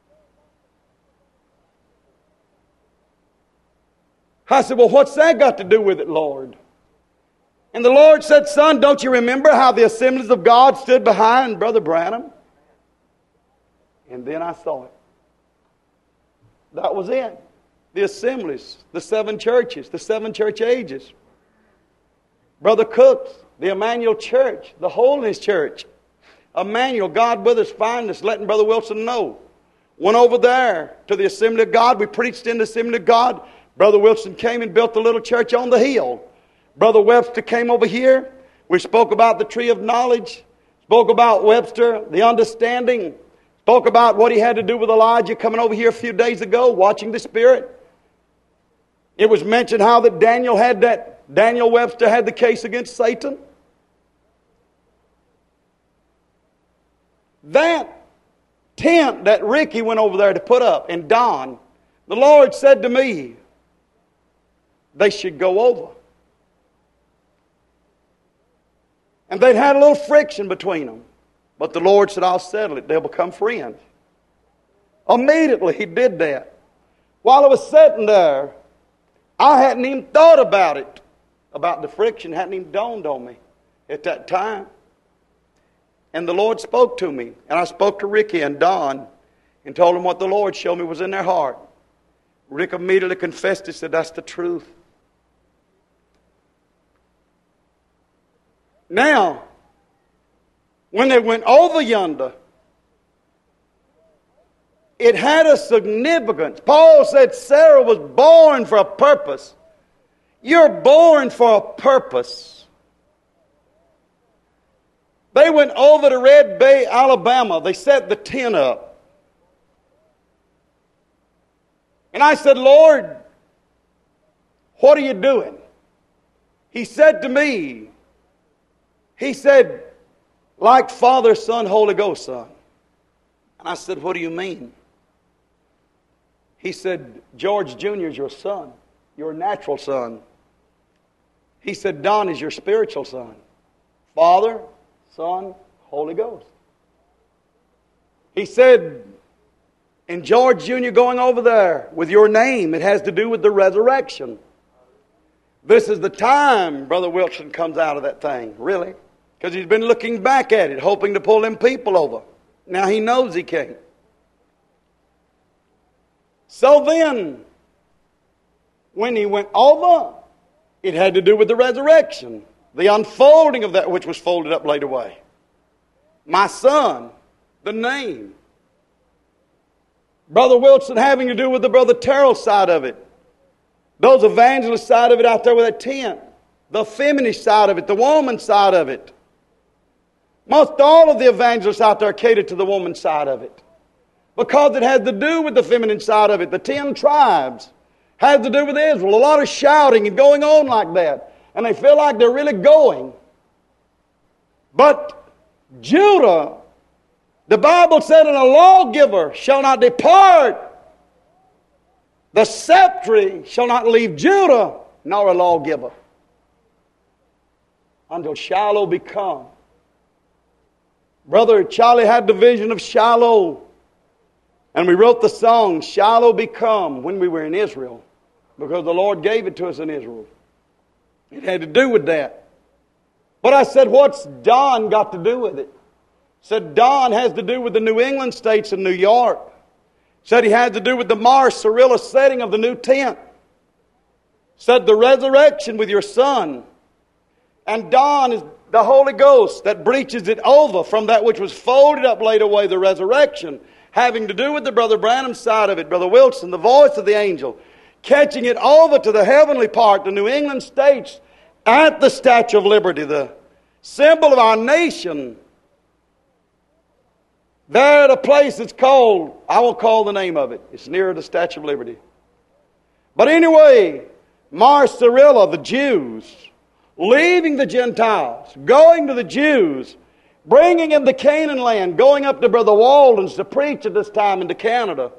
I said, well, what's that got to do with it, Lord? And the Lord said, son, don't you remember how the assemblies of God stood behind Brother Branham? And then I saw it. That was it. The assemblies, the seven churches, the seven church ages. Brother Cook's, the Emmanuel Church, the Holiness Church. Emmanuel, God with us, find us, letting Brother Wilson know. Went over there to the Assembly of God. We preached in the Assembly of God. Brother Wilson came and built the little church on the hill. Brother Webster came over here. We spoke about the tree of knowledge. Spoke about Webster, the understanding. Spoke about what he had to do with Elijah coming over here a few days ago, watching the Spirit. It was mentioned how that Daniel had that, Daniel Webster had the case against Satan. That tent that Ricky went over there to put up, and Don, the Lord said to me, they should go over. And they'd had a little friction between them. But the Lord said, I'll settle it. They'll become friends. Immediately He did that. While I was sitting there, I hadn't even thought about it. About the friction. Hadn't even dawned on me at that time. And the Lord spoke to me. And I spoke to Ricky and Don and told them what the Lord showed me was in their heart. Rick immediately confessed it, said, that's the truth. Now, when they went over yonder, it had a significance. Paul said Sarah was born for a purpose. You're born for a purpose. They went over to Red Bay, Alabama. They set the tent up. And I said, Lord, what are you doing? He said to me, He said, like Father, Son, Holy Ghost, Son. And I said, what do you mean? He said, George Junior is your son, your natural son. He said, Don is your spiritual son. Father, Son, Holy Ghost. He said, and George Junior going over there with your name, it has to do with the resurrection. This is the time Brother Wilson comes out of that thing, really. Because he's been looking back at it, hoping to pull them people over. Now he knows he can't. So then, when he went over, it had to do with the resurrection, the unfolding of that which was folded up laid away. My son, the name. Brother Wilson having to do with the Brother Terrell side of it. Those evangelist side of it out there with that tent. The feminist side of it, the woman side of it. Most all of the evangelists out there cater to the woman side of it. Because it has to do with the feminine side of it. The ten tribes has to do with Israel. A lot of shouting and going on like that. And they feel like they're really going. But Judah, the Bible said, and a lawgiver shall not depart. The sceptre shall not leave Judah, nor a lawgiver, until Shiloh be come. Brother Charlie had the vision of Shiloh. And we wrote the song, Shiloh be come, when we were in Israel. Because the Lord gave it to us in Israel. It had to do with that. But I said, what's Don got to do with it? Said Don has to do with the New England states and New York. Said he had to do with the Mars Cyrilla setting of the new tent. Said the resurrection with your son. And Don is the Holy Ghost that breaches it over from that which was folded up, laid away, the resurrection. Having to do with the Brother Branham side of it, Brother Wilson, the voice of the angel. Catching it over to the heavenly part, the New England states, at the Statue of Liberty, the symbol of our nation. There at a place that's called, I won't call the name of it. It's near the Statue of Liberty. But anyway, Mars Cyrilla, the Jews, leaving the Gentiles, going to the Jews, bringing in the Canaan land, going up to Brother Walden's to preach at this time into Canada.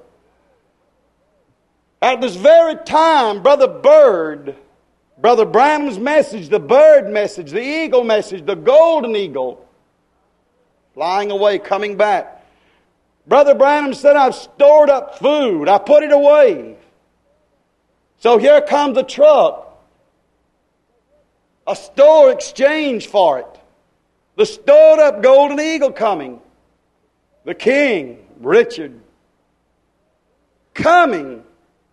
At this very time, Brother Bird, Brother Branham's message, the bird message, the eagle message, the golden eagle, flying away, coming back. Brother Branham said, I've stored up food. I put it away. So here comes a truck. A store exchange for it. The stored up golden eagle coming. The king, Richard, coming.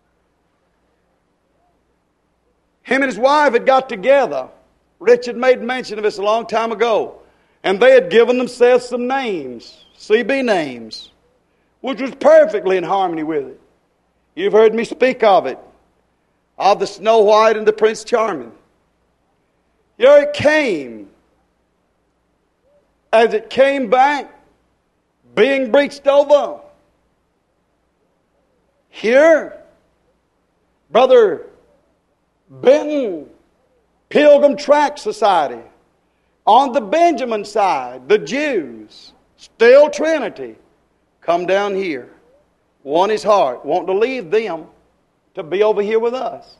Him and his wife had got together. Richard made mention of this a long time ago. And they had given themselves some names. C B names. Which was perfectly in harmony with it. You've heard me speak of it. Of the Snow White and the Prince Charming. Here it came. As it came back, being breached over. Here, Brother Benton, Pilgrim Tract Society. On the Benjamin side, the Jews, still Trinity, come down here. One his heart, wanting to leave them to be over here with us.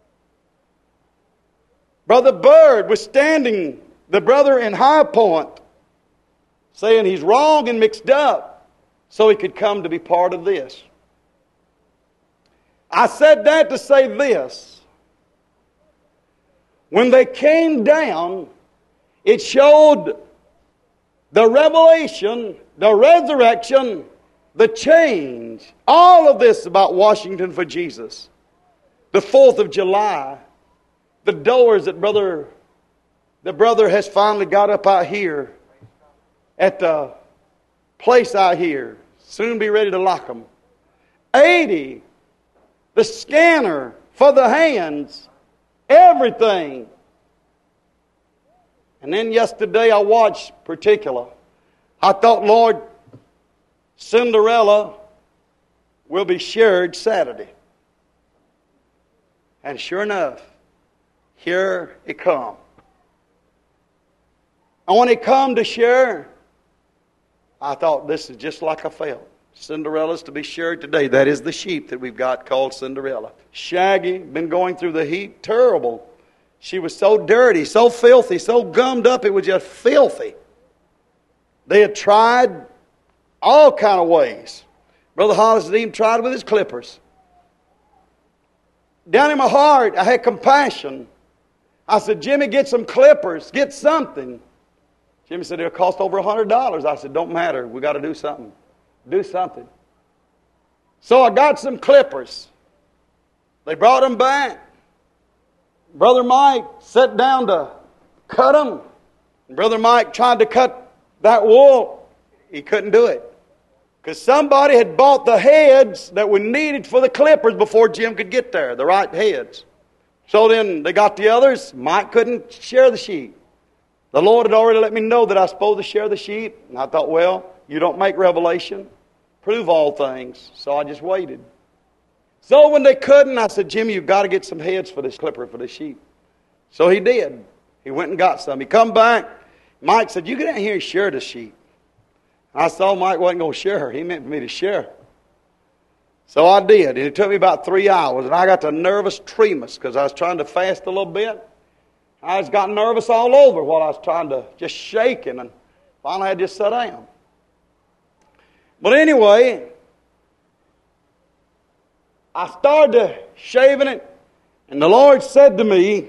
Brother Bird was standing, the brother in High Point, saying he's wrong and mixed up so he could come to be part of this. I said that to say this. When they came down, it showed the revelation, the resurrection, the change, all of this about Washington for Jesus. The fourth of July, the doors that brother, the brother has finally got up out here at the place out here. Soon be ready to lock them. eighty, the scanner for the hands, everything. And then yesterday I watched particular. I thought, Lord, Cinderella will be shared Saturday. And sure enough, here it come. And when it come to share, I thought this is just like I felt. Cinderella's to be shared today. That is the sheep that we've got called Cinderella. Shaggy, been going through the heat, terrible. She was so dirty, so filthy, so gummed up, it was just filthy. They had tried all kind of ways. Brother Hollis had even tried with his clippers. Down in my heart, I had compassion. I said, Jimmy, get some clippers. Get something. Jimmy said, it'll cost over one hundred dollars. I said, don't matter. We got to do something. Do something. So I got some clippers. They brought them back. Brother Mike sat down to cut them. Brother Mike tried to cut that wool. He couldn't do it. Because somebody had bought the heads that were needed for the clippers before Jim could get there, the right heads. So then they got the others. Mike couldn't share the sheep. The Lord had already let me know that I was supposed to share the sheep. And I thought, well, you don't make revelation. Prove all things. So I just waited. So when they couldn't, I said, Jimmy, you've got to get some heads for this clipper, for the sheep. So he did. He went and got some. He come back. Mike said, you get out here and share the sheep. I saw Mike wasn't going to share. He meant for me to share. So I did. And it took me about three hours. And I got the nervous tremus because I was trying to fast a little bit. I just got nervous all over while I was trying to just shaking. And finally I just sat down. But anyway, I started shaving it. And the Lord said to me,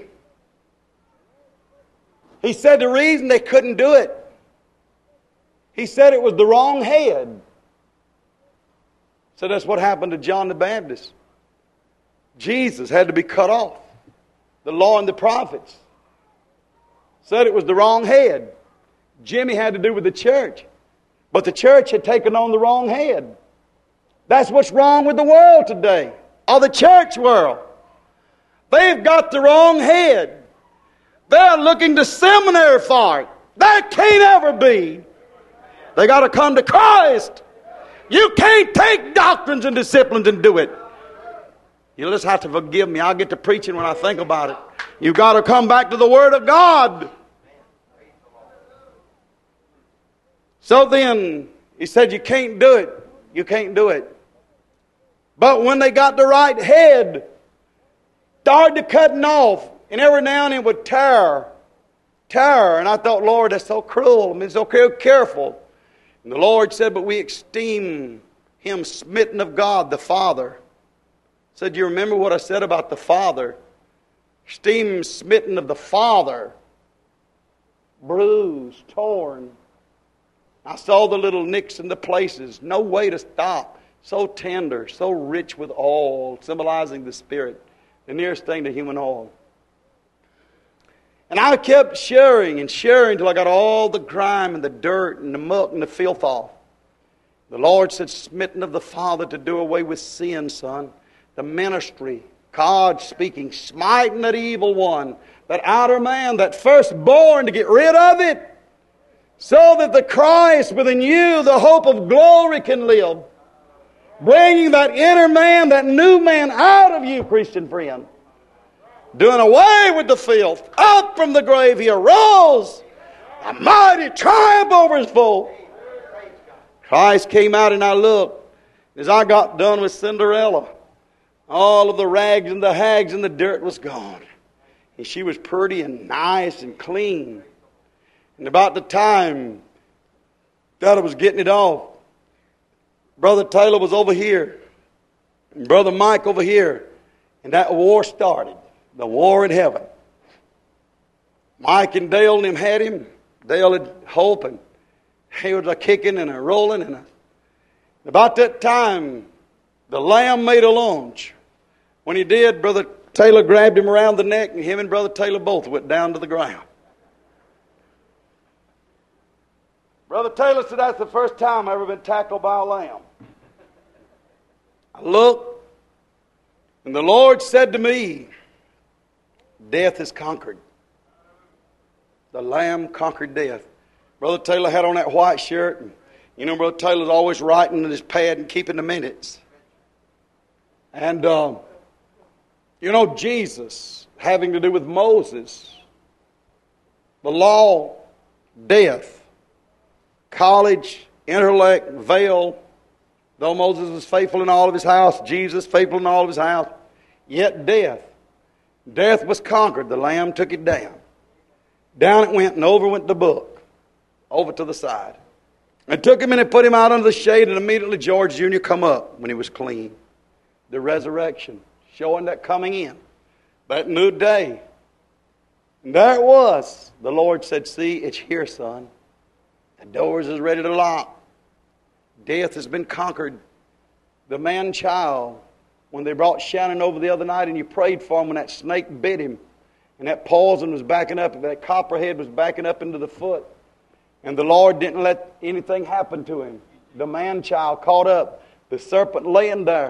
He said the reason they couldn't do it, He said it was the wrong head. So that's what happened to John the Baptist. Jesus had to be cut off. The law and the prophets said it was the wrong head. Jimmy had to do with the church. But the church had taken on the wrong head. That's what's wrong with the world today. Or the church world. They've got the wrong head. They're looking to seminary for it. That can't ever be. They got to come to Christ. You can't take doctrines and disciplines and do it. You'll just have to forgive me. I'll get to preaching when I think about it. You've got to come back to the Word of God. So then, he said, you can't do it. You can't do it. But when they got the right head, started to cutting off, and every now and then would tear, tear. And I thought, Lord, that's so cruel. I mean, so careful. And the Lord said, but we esteem him smitten of God, the Father. I said, do you remember what I said about the Father? Esteem him smitten of the Father. Bruised, torn. I saw the little nicks in the places. No way to stop. So tender, so rich with oil, symbolizing the Spirit. The nearest thing to human oil. And I kept sharing and sharing until I got all the grime and the dirt and the muck and the filth off. The Lord said, smitten of the Father to do away with sin, son. The ministry, God speaking, smiting that evil one, that outer man, that firstborn, to get rid of it, so that the Christ within you, the hope of glory, can live. Bringing that inner man, that new man out of you, Christian friend. Doing away with the filth. Up from the grave he arose. A mighty triumph over his foe. Christ came out and I looked. As I got done with Cinderella, all of the rags and the hags and the dirt was gone. And she was pretty and nice and clean. And about the time that I was getting it off, Brother Taylor was over here. And Brother Mike over here. And that war started. The war in heaven. Mike and Dale and him had him. Dale had hope, and he was a kicking and a rolling. And a... about that time, the Lamb made a lunge. When he did, Brother Taylor grabbed him around the neck, and him and Brother Taylor both went down to the ground. Brother Taylor said, that's the first time I've ever been tackled by a lamb. I looked, and the Lord said to me, death is conquered. The Lamb conquered death. Brother Taylor had on that white shirt. And you know, Brother Taylor's always writing in his pad and keeping the minutes. And, um, you know, Jesus, having to do with Moses, the law, death, college, intellect, veil. Though Moses was faithful in all of his house, Jesus faithful in all of his house, yet death. Death was conquered. The Lamb took it down. Down it went and over went the book. Over to the side. And took him and they put him out under the shade, and immediately George Junior come up when he was clean. The resurrection. Showing that coming in. That new day. And there it was. The Lord said, see, it's here, son. The doors is ready to lock. Death has been conquered. The man-child, when they brought Shannon over the other night and you prayed for him when that snake bit him, And that poison was backing up, that copperhead was backing up into the foot. And the Lord didn't let anything happen to him. The man-child caught up, the serpent laying there.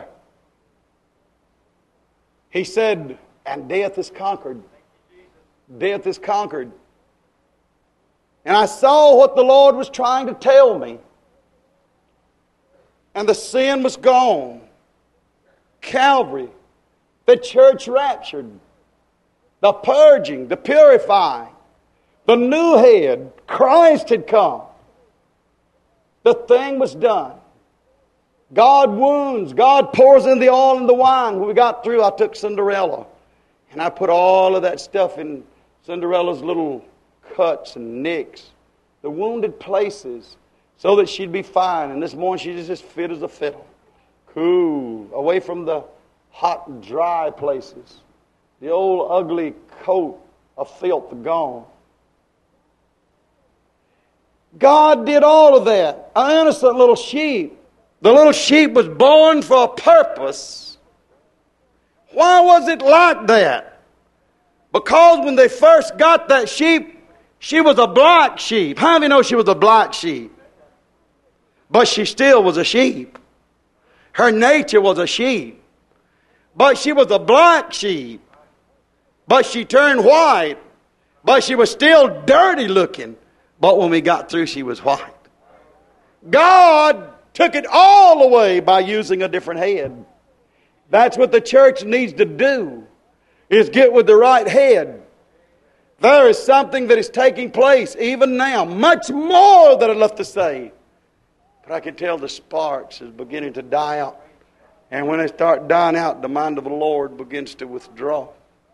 He said, and death is conquered. Death is conquered. And I saw what the Lord was trying to tell me. And the sin was gone. Calvary, the church raptured, the purging, the purifying, the new head, Christ had come. The thing was done. God wounds, God pours in the oil and the wine. When we got through, I took Cinderella, and I put all of that stuff in Cinderella's little cuts and nicks, the wounded places, so that she'd be fine. And this morning she's just fit as a fiddle. Cool. Away from the hot and dry places. The old ugly coat of filth gone. God did all of that. An innocent little sheep. The little sheep was born for a purpose. Why was it like that? Because when they first got that sheep, she was a black sheep. How many know she was a black sheep? But she still was a sheep. Her nature was a sheep. But she was a black sheep. But she turned white. But she was still dirty looking. But when we got through, she was white. God took it all away by using a different head. That's what the church needs to do, is get with the right head. There is something that is taking place even now, much more that I'd love to say. But I can tell the sparks is beginning to die out. And when they start dying out, the mind of the Lord begins to withdraw.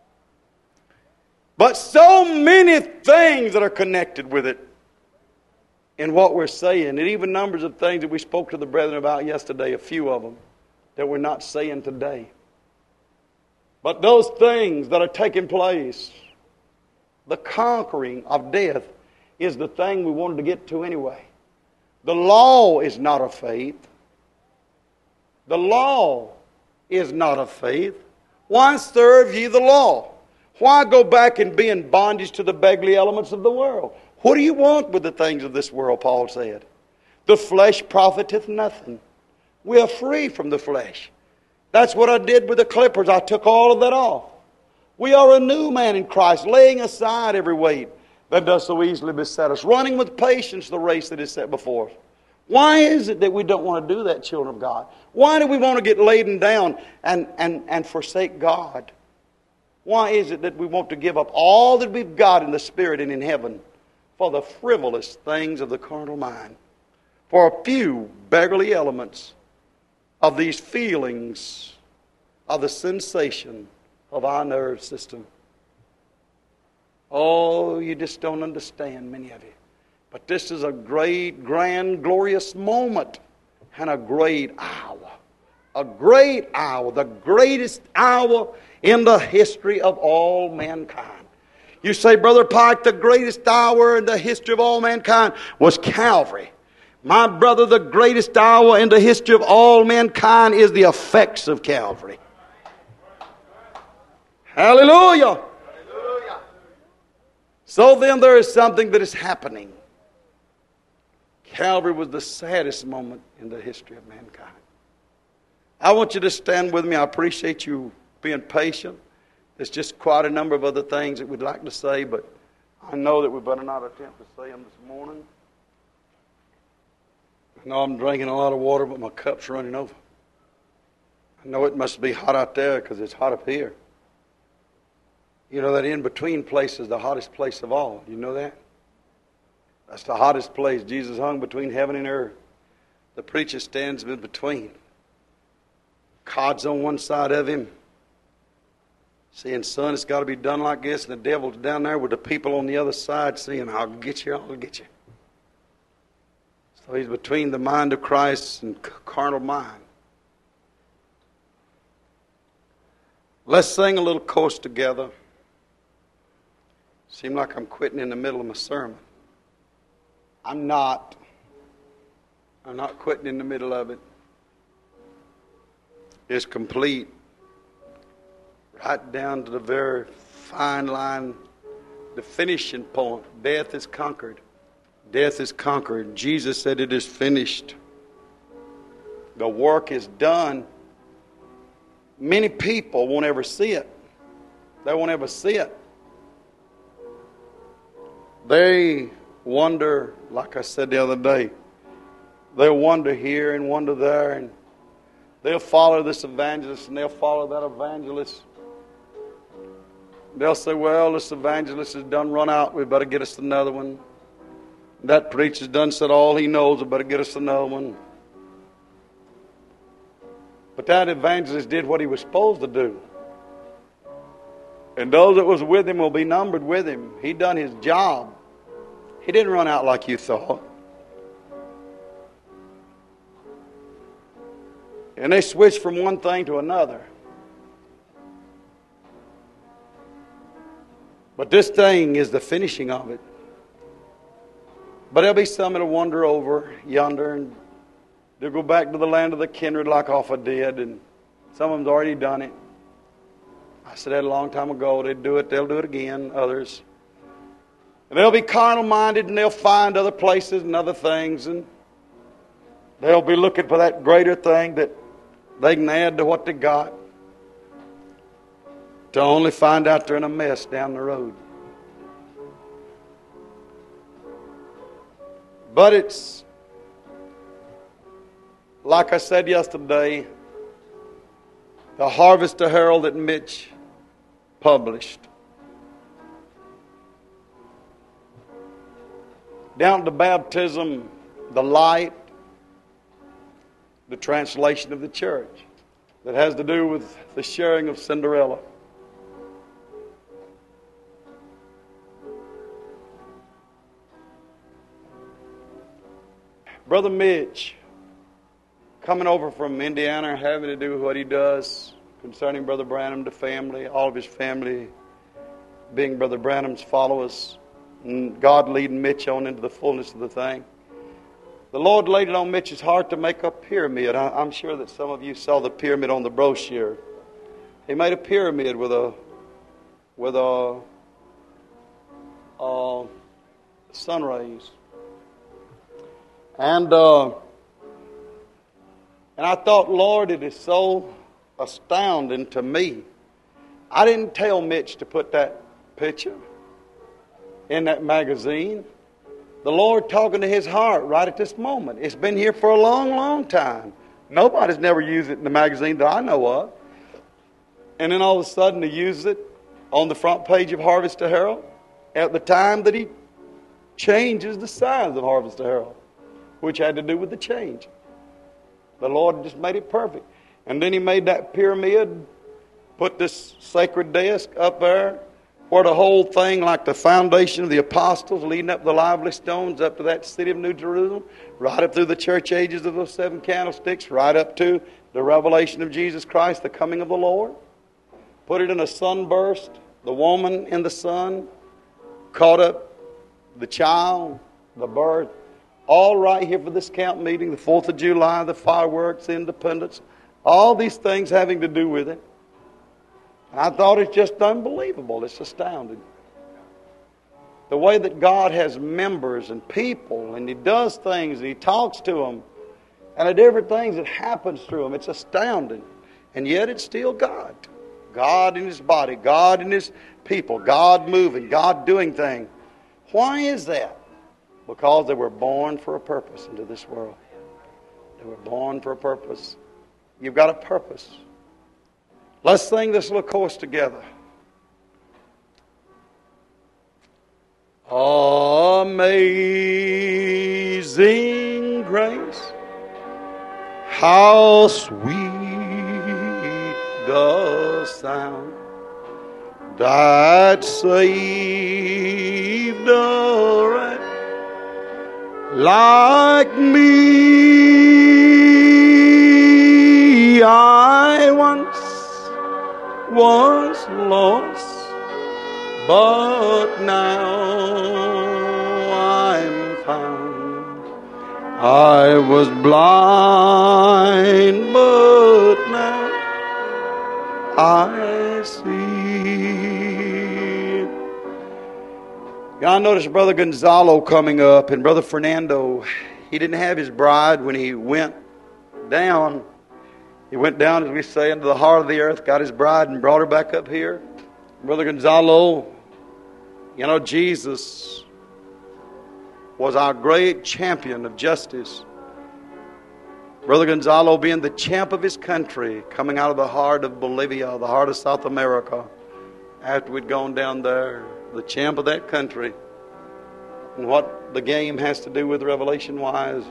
But so many things that are connected with it in what we're saying, and even numbers of things that we spoke to the brethren about yesterday, a few of them, that we're not saying today. But those things that are taking place, the conquering of death, is the thing we wanted to get to anyway. The law is not of faith. The law is not of faith. Why serve ye the law? Why go back and be in bondage to the beggarly elements of the world? What do you want with the things of this world, Paul said? The flesh profiteth nothing. We are free from the flesh. That's what I did with the clippers. I took all of that off. We are a new man in Christ, laying aside every weight that does so easily beset us, running with patience the race that is set before us. Why is it that we don't want to do that, children of God? Why do we want to get laden down and, and, and forsake God? Why is it that we want to give up all that we've got in the Spirit and in heaven for the frivolous things of the carnal mind? For a few beggarly elements of these feelings of the sensation of our nerve system. Oh, you just don't understand, many of you. But this is a great, grand, glorious moment and a great hour. A great hour, the greatest hour in the history of all mankind. You say, Brother Pike, the greatest hour in the history of all mankind was Calvary. My brother, the greatest hour in the history of all mankind is the effects of Calvary. Hallelujah. Hallelujah. So then there is something that is happening. Calvary was the saddest moment in the history of mankind. I want you to stand with me. I appreciate you being patient. There's just quite a number of other things that we'd like to say, but I know that we better not attempt to say them this morning. I know I'm drinking a lot of water, but my cup's running over. I know it must be hot out there because it's hot up here. You know that in-between place is the hottest place of all. You know that? That's the hottest place. Jesus hung between heaven and earth. The preacher stands in between. God's on one side of him, saying, son, it's got to be done like this. And the devil's down there with the people on the other side saying, I'll get you, I'll get you. So he's between the mind of Christ and carnal mind. Let's sing a little chorus together. Seems like I'm quitting in the middle of my sermon. I'm not. I'm not quitting in the middle of it. It's complete. Right down to the very fine line, the finishing point. Death is conquered. Death is conquered. Jesus said it is finished. The work is done. Many people won't ever see it. They won't ever see it. They wonder, like I said the other day, they'll wander here and wander there, and they'll follow this evangelist and they'll follow that evangelist. They'll say, well, this evangelist has done run out, we better get us another one. That preacher's done said all he knows, we better get us another one. But that evangelist did what he was supposed to do. And those that was with him will be numbered with him. He done his job. He didn't run out like you thought. And they switched from one thing to another. But this thing is the finishing of it. But there'll be some that'll wander over yonder, and they'll go back to the land of the kindred like Alpha did, and some of them's already done it. I said that a long time ago. They'd do it, they'll do it again, others. And they'll be carnal-minded, and they'll find other places and other things, and they'll be looking for that greater thing that they can add to what they got, to only find out they're in a mess down the road. But it's, like I said yesterday, the Harvester Herald that Mitch published. Down to baptism, the light, the translation of the church that has to do with the sharing of Cinderella. Brother Mitch, coming over from Indiana, having to do what he does concerning Brother Branham, the family, all of his family being Brother Branham's followers, and God leading Mitch on into the fullness of the thing. The Lord laid it on Mitch's heart to make a pyramid. I, I'm sure that some of you saw the pyramid on the brochure. He made a pyramid with a with a, a sun rays. And uh, and I thought, Lord, it is so astounding to me. I didn't tell Mitch to put that picture in that magazine. The Lord talking to his heart right at this moment. It's been here for a long, long time. Nobody's never used it in the magazine that I know of. And then all of a sudden he uses it on the front page of Harvester Herald at the time that he changes the size of Harvester Herald, which had to do with the change. The Lord just made it perfect. And then he made that pyramid, put this sacred desk up there, where the whole thing, like the foundation of the apostles, leading up the lively stones, up to that city of New Jerusalem, right up through the church ages of those seven candlesticks, right up to the revelation of Jesus Christ, the coming of the Lord. Put it in a sunburst, the woman in the sun, caught up the child, the birth, all right here for this camp meeting, the fourth of July, the fireworks, Independence, all these things having to do with it. And I thought it's just unbelievable. It's astounding. The way that God has members and people, and He does things, and He talks to them, and the different things that happens through them, it's astounding. And yet it's still God. God in His body, God in His people, God moving, God doing things. Why is that? Because they were born for a purpose into this world. They were born for a purpose. You've got a purpose. Let's sing this little chorus together. Amazing grace, how sweet the sound that saved a wretch like me. I once was lost, but now I'm found. I was blind, but now I see. You know, I noticed Brother Gonzalo coming up, and Brother Fernando, he didn't have his bride when he went down. He went down, as we say, into the heart of the earth, got his bride and brought her back up here. Brother Gonzalo, you know, Jesus was our great champion of justice. Brother Gonzalo being the champ of his country, coming out of the heart of Bolivia, the heart of South America, after we'd gone down there, the champ of that country. And what the game has to do with Revelation-wise,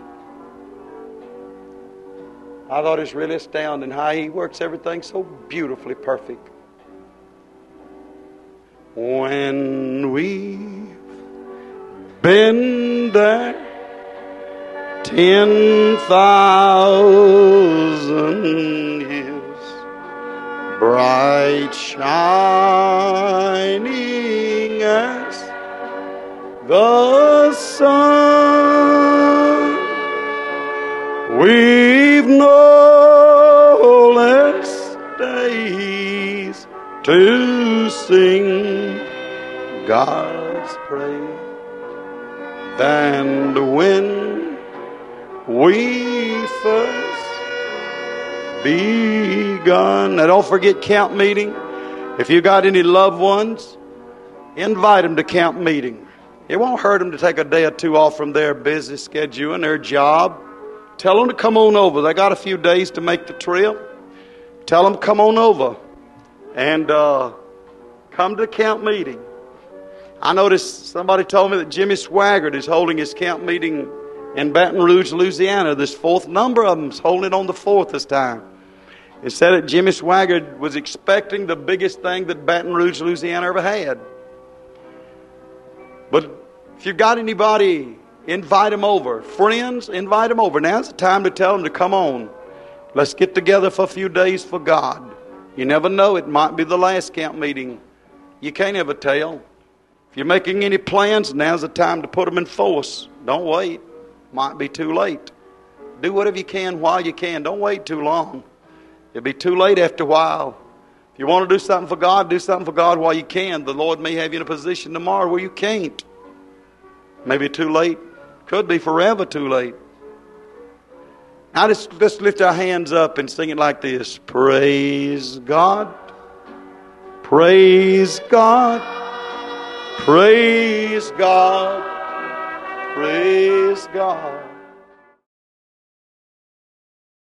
I thought it's really astounding how he works everything so beautifully perfect. When we've been there ten thousand years, bright shining as the sun, we've no less days to sing God's praise than when we first begun. Now don't forget camp meeting. If you got any loved ones, invite them to camp meeting. It won't hurt them to take a day or two off from their busy schedule and their job. Tell them to come on over. They got a few days to make the trip. Tell them come on over and uh, come to camp meeting. I noticed somebody told me that Jimmy Swaggart is holding his camp meeting in Baton Rouge, Louisiana. This fourth number of them is holding it on the fourth this time. It said that Jimmy Swaggart was expecting the biggest thing that Baton Rouge, Louisiana ever had. But if you've got anybody, invite them over. Friends, invite them over. Now's the time to tell them to come on. Let's get together for a few days for God. You never know. It might be the last camp meeting. You can't ever tell. If you're making any plans, now's the time to put them in force. Don't wait. Might be too late. Do whatever you can while you can. Don't wait too long. It'll be too late after a while. If you want to do something for God, do something for God while you can. The Lord may have you in a position tomorrow where you can't. Maybe too late. Could be forever too late. Now let's, let's lift our hands up and sing it like this. Praise God. Praise God. Praise God. Praise God.